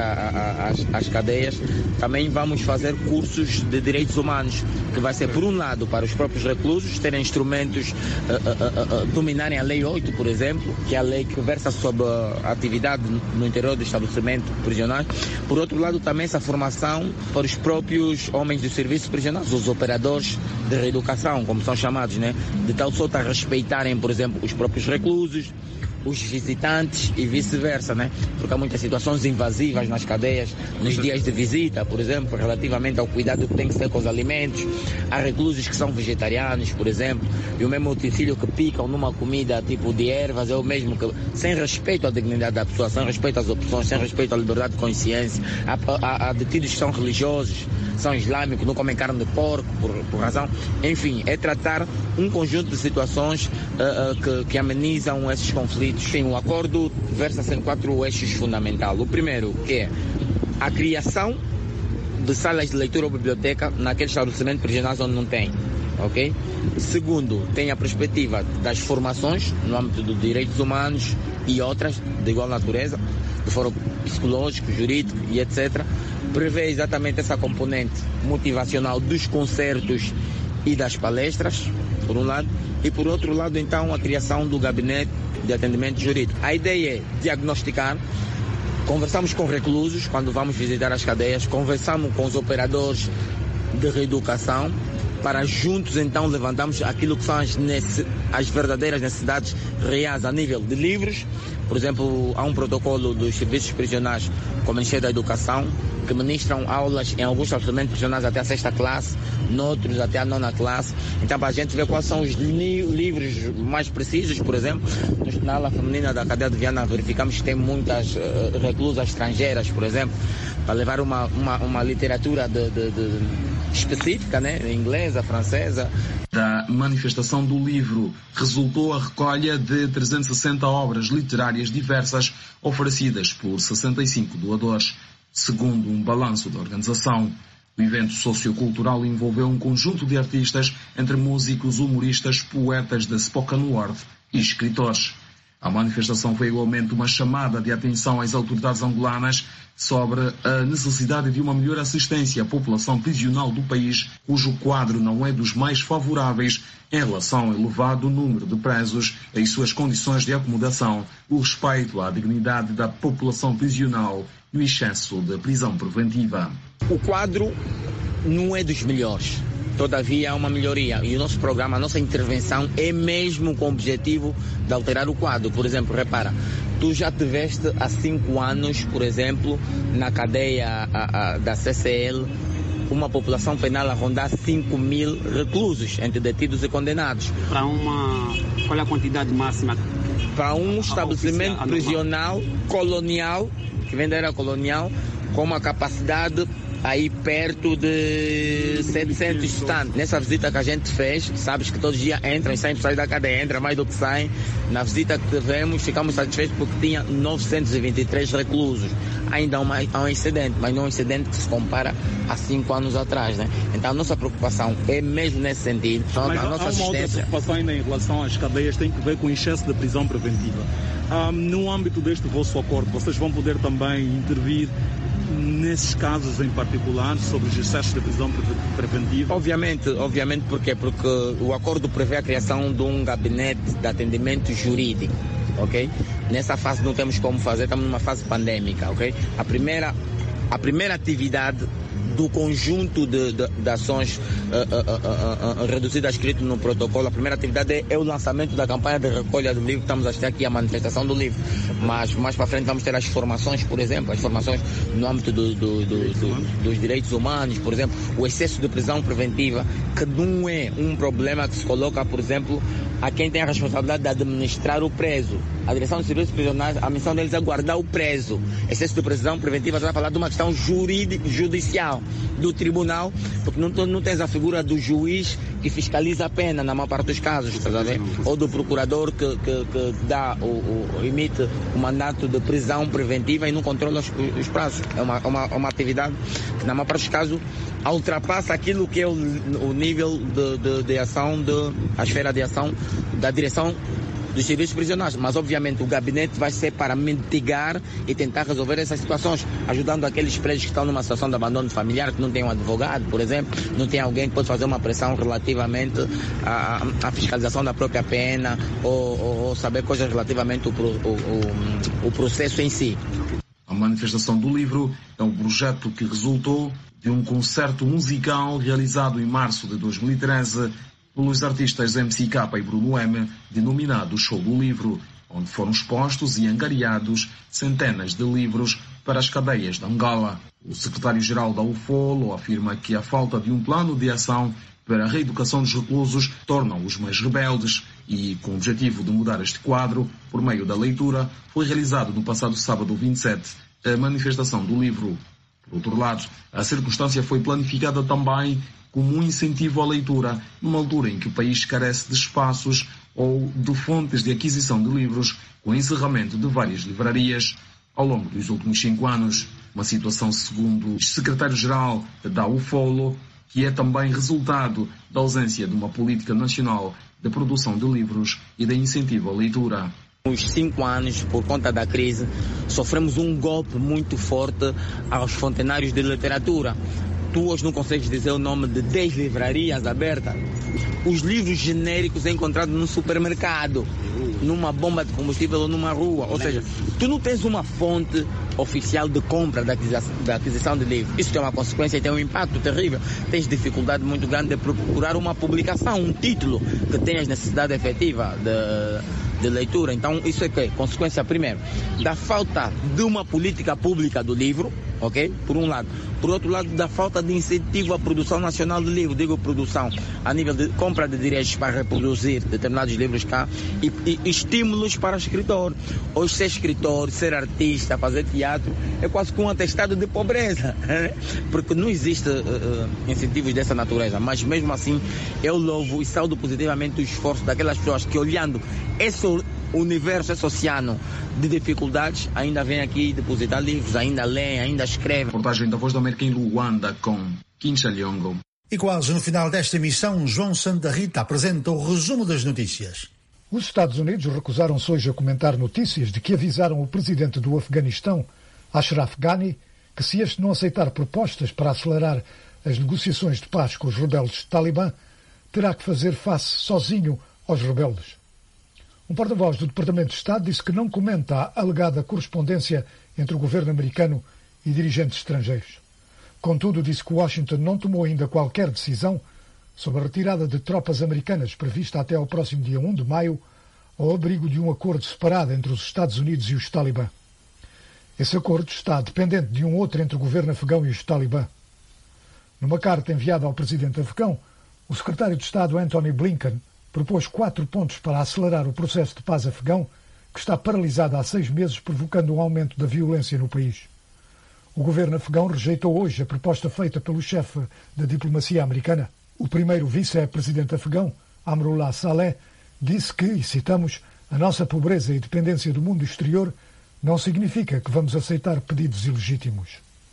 as cadeias. Também vamos fazer cursos de direitos humanos, que vai ser, por um lado, para os próprios reclusos terem instrumentos, dominarem a Lei 8, por exemplo, que é a lei que versa sobre a atividade no interior do estabelecimento prisional. Por outro lado, também essa formação para os próprios homens do serviço prisional, os operadores de reeducação, como são chamados, né? De tal sorte a respeitarem, por exemplo, os próprios reclusos, os visitantes e vice-versa, né? Porque há muitas situações invasivas nas cadeias, nos dias de visita, por exemplo, relativamente ao cuidado que tem que ser com os alimentos. Há reclusos que são vegetarianos, por exemplo, e o mesmo utensílio que picam numa comida tipo de ervas é o mesmo que, sem respeito à dignidade da pessoa, sem respeito às opções, sem respeito à liberdade de consciência. Há detidos que são religiosos, são islâmicos, não comem carne de porco por razão. Enfim, é tratar um conjunto de situações que amenizam esses conflitos. Sim, o acordo versa-se em 4 eixos fundamentais. O primeiro, que é a criação de salas de leitura ou biblioteca naquele estabelecimento prisional onde não tem, ok? Segundo, tem a perspectiva das formações no âmbito dos direitos humanos e outras de igual natureza, de foro psicológico, jurídico e etc. Prevê exatamente essa componente motivacional dos concertos e das palestras, por um lado, e por outro lado, então, a criação do gabinete de atendimento jurídico. A ideia é diagnosticar, conversamos com reclusos quando vamos visitar as cadeias, conversamos com os operadores de reeducação, para juntos então levantarmos aquilo que são as verdadeiras necessidades reais a nível de livros. Por exemplo, há um protocolo dos serviços prisionais com o Ministério da Educação, que ministram aulas em alguns estabelecimentos prisionais até a 6ª classe, noutros até a 9ª classe. Então, para a gente ver quais são os livros mais precisos, por exemplo, na ala feminina da cadeia de Viana verificamos que tem muitas reclusas estrangeiras, por exemplo, para levar uma literatura específica, né, inglesa, francesa. Da manifestação do livro resultou a recolha de 360 obras literárias diversas oferecidas por 65 doadores. Segundo um balanço da organização, o evento sociocultural envolveu um conjunto de artistas, entre músicos, humoristas, poetas de spoken word e escritores. A manifestação foi igualmente uma chamada de atenção às autoridades angolanas sobre a necessidade de uma melhor assistência à população prisional do país, cujo quadro não é dos mais favoráveis em relação ao elevado número de presos e suas condições de acomodação, o respeito à dignidade da população prisional e o excesso de prisão preventiva. O quadro não é dos melhores. Todavia, há uma melhoria e o nosso programa, a nossa intervenção é mesmo com o objetivo de alterar o quadro. Por exemplo, repara, tu já tiveste há 5 anos, por exemplo, na cadeia da CCL, uma população penal a rondar 5.000 reclusos, entre detidos e condenados. Qual é a quantidade máxima? Para um estabelecimento prisional colonial, que vem da era colonial, com uma capacidade aí perto de 700 estudantes. Nessa visita que a gente fez, sabes que todos os dias entram e saem da cadeia, entra mais do que saem. Na visita que tivemos, ficamos satisfeitos porque tinha 923 reclusos. Ainda há um incidente, mas não é um incidente que se compara a 5 anos atrás, né? Então a nossa preocupação é mesmo nesse sentido. Mas a nossa assistência. Uma outra preocupação ainda em relação às cadeias tem que ver com o excesso de prisão preventiva. No âmbito deste vosso acordo, vocês vão poder também intervir nesses casos em particular, sobre os excessos de prisão preventiva? Obviamente, porquê? Porque o acordo prevê a criação de um gabinete de atendimento jurídico, ok? Nessa fase não temos como fazer, estamos numa fase pandêmica, ok? A primeira atividade do conjunto de ações reduzidas escrito no protocolo, a primeira atividade é o lançamento da campanha de recolha do livro. Estamos a ter aqui a manifestação do livro, mas mais para frente vamos ter as formações, por exemplo, as formações no âmbito dos direitos humanos, por exemplo, o excesso de prisão preventiva, que não é um problema que se coloca, por exemplo, a quem tem a responsabilidade de administrar o preso. A direção dos serviços prisionais, a missão deles é guardar o preso. Excesso de prisão preventiva, já vai falar de uma questão judicial do tribunal, porque não tens a figura do juiz que fiscaliza a pena na maior parte dos casos, tá vendo? Ou do procurador que emite o mandato de prisão preventiva e não controla os prazos. É uma atividade que na maior parte dos casos ultrapassa aquilo que é o nível de ação, a esfera de ação da direção dos serviços prisionais, mas obviamente o gabinete vai ser para mitigar e tentar resolver essas situações, ajudando aqueles presos que estão numa situação de abandono familiar, que não tem um advogado, por exemplo, não tem alguém que pode fazer uma pressão relativamente à fiscalização da própria pena ou saber coisas relativamente ao processo em si. A manifestação do livro é um projeto que resultou de um concerto musical realizado em março de 2013 pelos artistas MCK e Bruno M, denominado Show do Livro, onde foram expostos e angariados centenas de livros para as cadeias de Angola. O secretário-geral da UFOLO afirma que a falta de um plano de ação para a reeducação dos reclusos torna-os mais rebeldes e, com o objetivo de mudar este quadro, por meio da leitura, foi realizado no passado sábado 27 a manifestação do livro. Por outro lado, a circunstância foi planificada também como um incentivo à leitura, numa altura em que o país carece de espaços ou de fontes de aquisição de livros, com o encerramento de várias livrarias ao longo dos últimos 5 anos. Uma situação, segundo o secretário-geral da UFOLO, que é também resultado da ausência de uma política nacional de produção de livros e de incentivo à leitura. Nos 5 anos, por conta da crise, sofremos um golpe muito forte aos fontenários de literatura. Tu hoje não consegues dizer o nome de 10 livrarias abertas. Os livros genéricos é encontrado num supermercado, numa bomba de combustível ou numa rua. Ou seja, tu não tens uma fonte oficial de compra da aquisição de livros. Isso tem uma consequência e tem um impacto terrível. Tens dificuldade muito grande de procurar uma publicação, um título que tenhas necessidade efetiva de leitura. Então, isso é que é consequência, primeiro, da falta de uma política pública do livro, ok? Por um lado. Por outro lado, da falta de incentivo à produção nacional de livro. Digo produção a nível de compra de direitos para reproduzir determinados livros cá e estímulos para o escritor. Hoje, ser escritor, ser artista, fazer teatro é quase que um atestado de pobreza, porque não existe incentivos dessa natureza. Mas mesmo assim, eu louvo e saúdo positivamente o esforço daquelas pessoas que, olhando esse universo, esse oceano de dificuldades, ainda vem aqui depositar livros, ainda lê, ainda escreve. Reportagem da Voz da América em Luanda com Quincha Liongo. E quase no final desta emissão, João Santa Rita apresenta o resumo das notícias. Os Estados Unidos recusaram-se hoje a comentar notícias de que avisaram o presidente do Afeganistão, Ashraf Ghani, que se este não aceitar propostas para acelerar as negociações de paz com os rebeldes Talibã, terá que fazer face sozinho aos rebeldes. Um porta-voz do Departamento de Estado disse que não comenta a alegada correspondência entre o governo americano e dirigentes estrangeiros. Contudo, disse que Washington não tomou ainda qualquer decisão sobre a retirada de tropas americanas prevista até ao próximo dia 1 de maio, ao abrigo de um acordo separado entre os Estados Unidos e os Talibã. Esse acordo está dependente de um outro entre o governo afegão e os Talibã. Numa carta enviada ao presidente afegão, o secretário de Estado Antony Blinken propôs 4 pontos para acelerar o processo de paz afegão, que está paralisado há 6 meses, provocando um aumento da violência no país. O governo afegão rejeitou hoje a proposta feita pelo chefe da diplomacia americana. O primeiro vice-presidente afegão, Amrullah Saleh, disse que, e citamos, a nossa pobreza e dependência do mundo exterior não significa que vamos aceitar pedidos ilegítimos.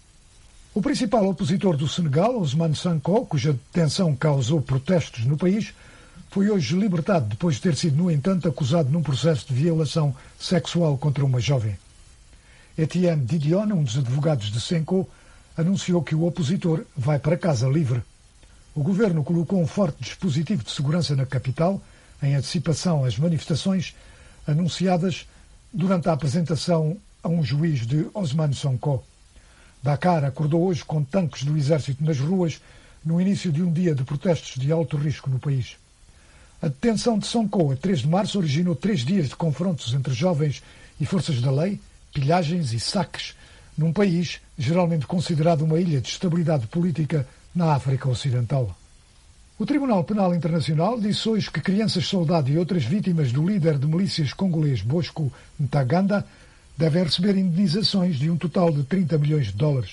O principal opositor do Senegal, Ousmane Sonko, cuja detenção causou protestos no país, foi hoje libertado depois de ter sido, no entanto, acusado num processo de violação sexual contra uma jovem. Etienne Didion, um dos advogados de Sonko, anunciou que o opositor vai para casa livre. O governo colocou um forte dispositivo de segurança na capital, em antecipação às manifestações anunciadas durante a apresentação a um juiz de Ousmane Sonko. Dakar acordou hoje com tanques do exército nas ruas no início de um dia de protestos de alto risco no país. A detenção de Sonko a 3 de março originou 3 dias de confrontos entre jovens e forças da lei, pilhagens e saques, num país geralmente considerado uma ilha de estabilidade política na África Ocidental. O Tribunal Penal Internacional disse hoje que crianças-soldado e outras vítimas do líder de milícias congolês Bosco Ntaganda devem receber indenizações de um total de 30 milhões de dólares.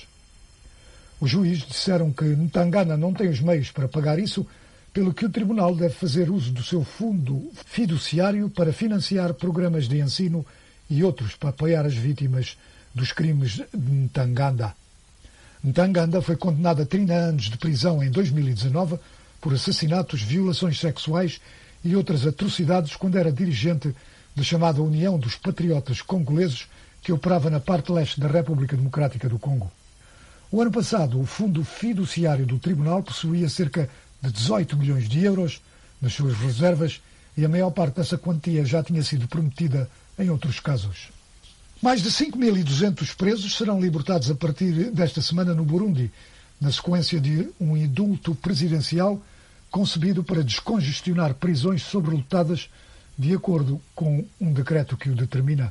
Os juízes disseram que Ntaganda não tem os meios para pagar isso, pelo que o tribunal deve fazer uso do seu fundo fiduciário para financiar programas de ensino e outros para apoiar as vítimas dos crimes de Ntaganda. Ntaganda foi condenado a 30 anos de prisão em 2019 por assassinatos, violações sexuais e outras atrocidades quando era dirigente da chamada União dos Patriotas Congoleses, que operava na parte leste da República Democrática do Congo. O ano passado, o fundo fiduciário do tribunal possuía cerca de 18 milhões de euros nas suas reservas e a maior parte dessa quantia já tinha sido prometida em outros casos. Mais de 5.200 presos serão libertados a partir desta semana no Burundi, na sequência de um indulto presidencial concebido para descongestionar prisões sobrelotadas de acordo com um decreto que o determina.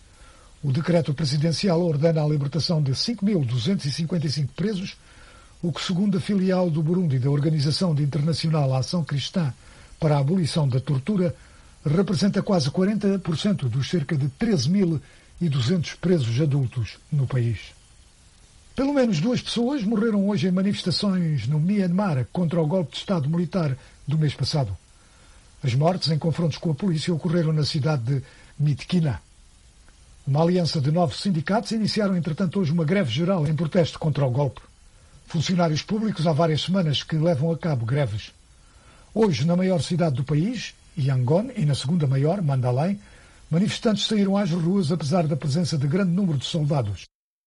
O decreto presidencial ordena a libertação de 5.255 presos, o que, segundo a filial do Burundi da Organização Internacional à Ação Cristã para a Abolição da Tortura, representa quase 40% dos cerca de 13.200 presos adultos no país. Pelo menos 2 pessoas morreram hoje em manifestações no Myanmar contra o golpe de Estado militar do mês passado. As mortes em confrontos com a polícia ocorreram na cidade de Myitkyina. Uma aliança de 9 sindicatos iniciaram, entretanto, hoje uma greve geral em protesto contra o golpe. Funcionários públicos há várias semanas que levam a cabo greves. Hoje, na maior cidade do país, Yangon, e na segunda maior, Mandalay, manifestantes saíram às ruas apesar da presença de grande número de soldados.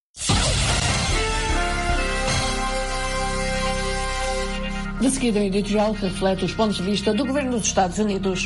De seguida, o editorial reflete os pontos de vista do governo dos Estados Unidos.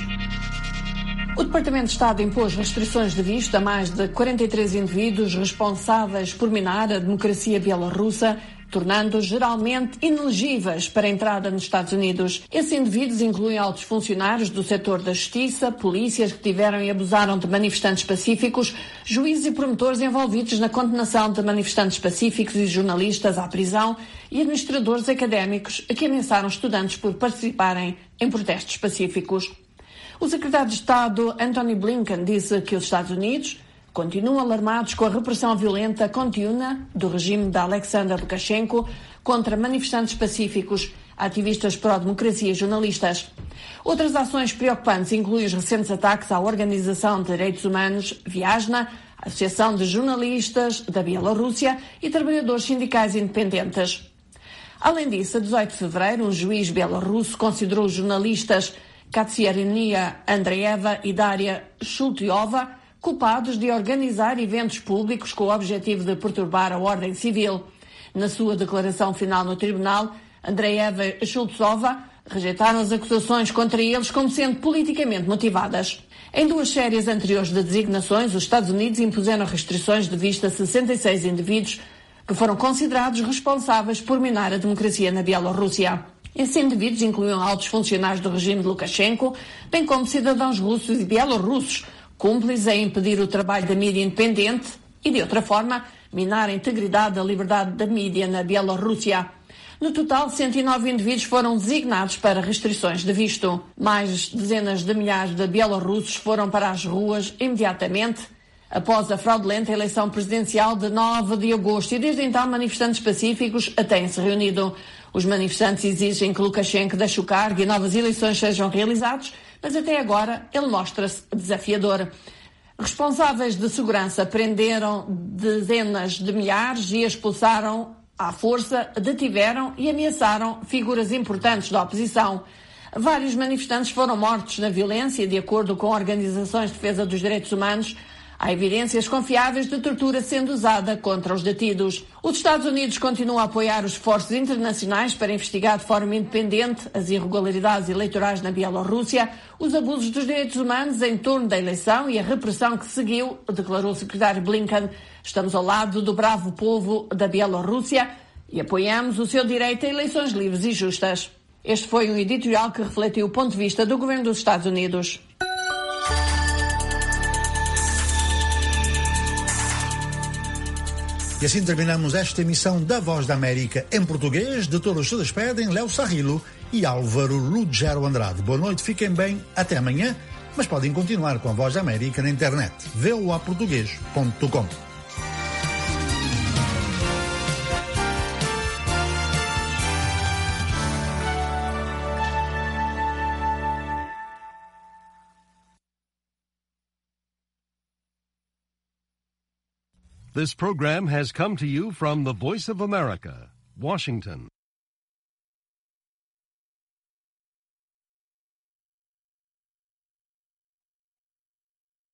O Departamento de Estado impôs restrições de visto a mais de 43 indivíduos responsáveis por minar a democracia bielorrussa, tornando-os geralmente inelegíveis para a entrada nos Estados Unidos. Esses indivíduos incluem altos funcionários do setor da justiça, polícias que tiveram e abusaram de manifestantes pacíficos, juízes e promotores envolvidos na condenação de manifestantes pacíficos e jornalistas à prisão e administradores académicos que ameaçaram estudantes por participarem em protestos pacíficos. O secretário de Estado, Antony Blinken, disse que os Estados Unidos continuam alarmados com a repressão violenta contínua do regime de Alexander Lukashenko contra manifestantes pacíficos, ativistas pró-democracia e jornalistas. Outras ações preocupantes incluem os recentes ataques à Organização de Direitos Humanos Viasna, a Associação de Jornalistas da Bielorrússia e trabalhadores sindicais independentes. Além disso, a 18 de fevereiro, um juiz bielorrusso considerou os jornalistas Katsiarina Andreeva e Daria Shultyova culpados de organizar eventos públicos com o objetivo de perturbar a ordem civil. Na sua declaração final no tribunal, Andreeva e Shultsova rejeitaram as acusações contra eles como sendo politicamente motivadas. Em 2 séries anteriores de designações, os Estados Unidos impuseram restrições de visto a 66 indivíduos que foram considerados responsáveis por minar a democracia na Bielorrússia. Esses indivíduos incluíam altos funcionários do regime de Lukashenko, bem como cidadãos russos e bielorrussos, cúmplices a impedir o trabalho da mídia independente e, de outra forma, minar a integridade da liberdade da mídia na Bielorrússia. No total, 109 indivíduos foram designados para restrições de visto. Mais dezenas de milhares de bielorrussos foram para as ruas imediatamente após a fraudulenta eleição presidencial de 9 de agosto e desde então manifestantes pacíficos têm-se reunido. Os manifestantes exigem que Lukashenko deixe o cargo e novas eleições sejam realizadas, mas até agora ele mostra-se desafiador. Responsáveis de segurança prenderam dezenas de milhares e expulsaram à força, detiveram e ameaçaram figuras importantes da oposição. Vários manifestantes foram mortos na violência, de acordo com organizações de defesa dos direitos humanos. Há evidências confiáveis de tortura sendo usada contra os detidos. Os Estados Unidos continuam a apoiar os esforços internacionais para investigar de forma independente as irregularidades eleitorais na Bielorrússia, os abusos dos direitos humanos em torno da eleição e a repressão que seguiu, declarou o secretário Blinken. Estamos ao lado do bravo povo da Bielorrússia e apoiamos o seu direito a eleições livres e justas. Este foi um editorial que refletiu o ponto de vista do governo dos Estados Unidos. E assim terminamos esta emissão da Voz da América em português. De todos se despedem Léo Sarrilo e Álvaro Lugero Andrade. Boa noite, fiquem bem, até amanhã, mas podem continuar com a Voz da América na internet, voaportugues.com. This program has come to you from the Voice of America, Washington.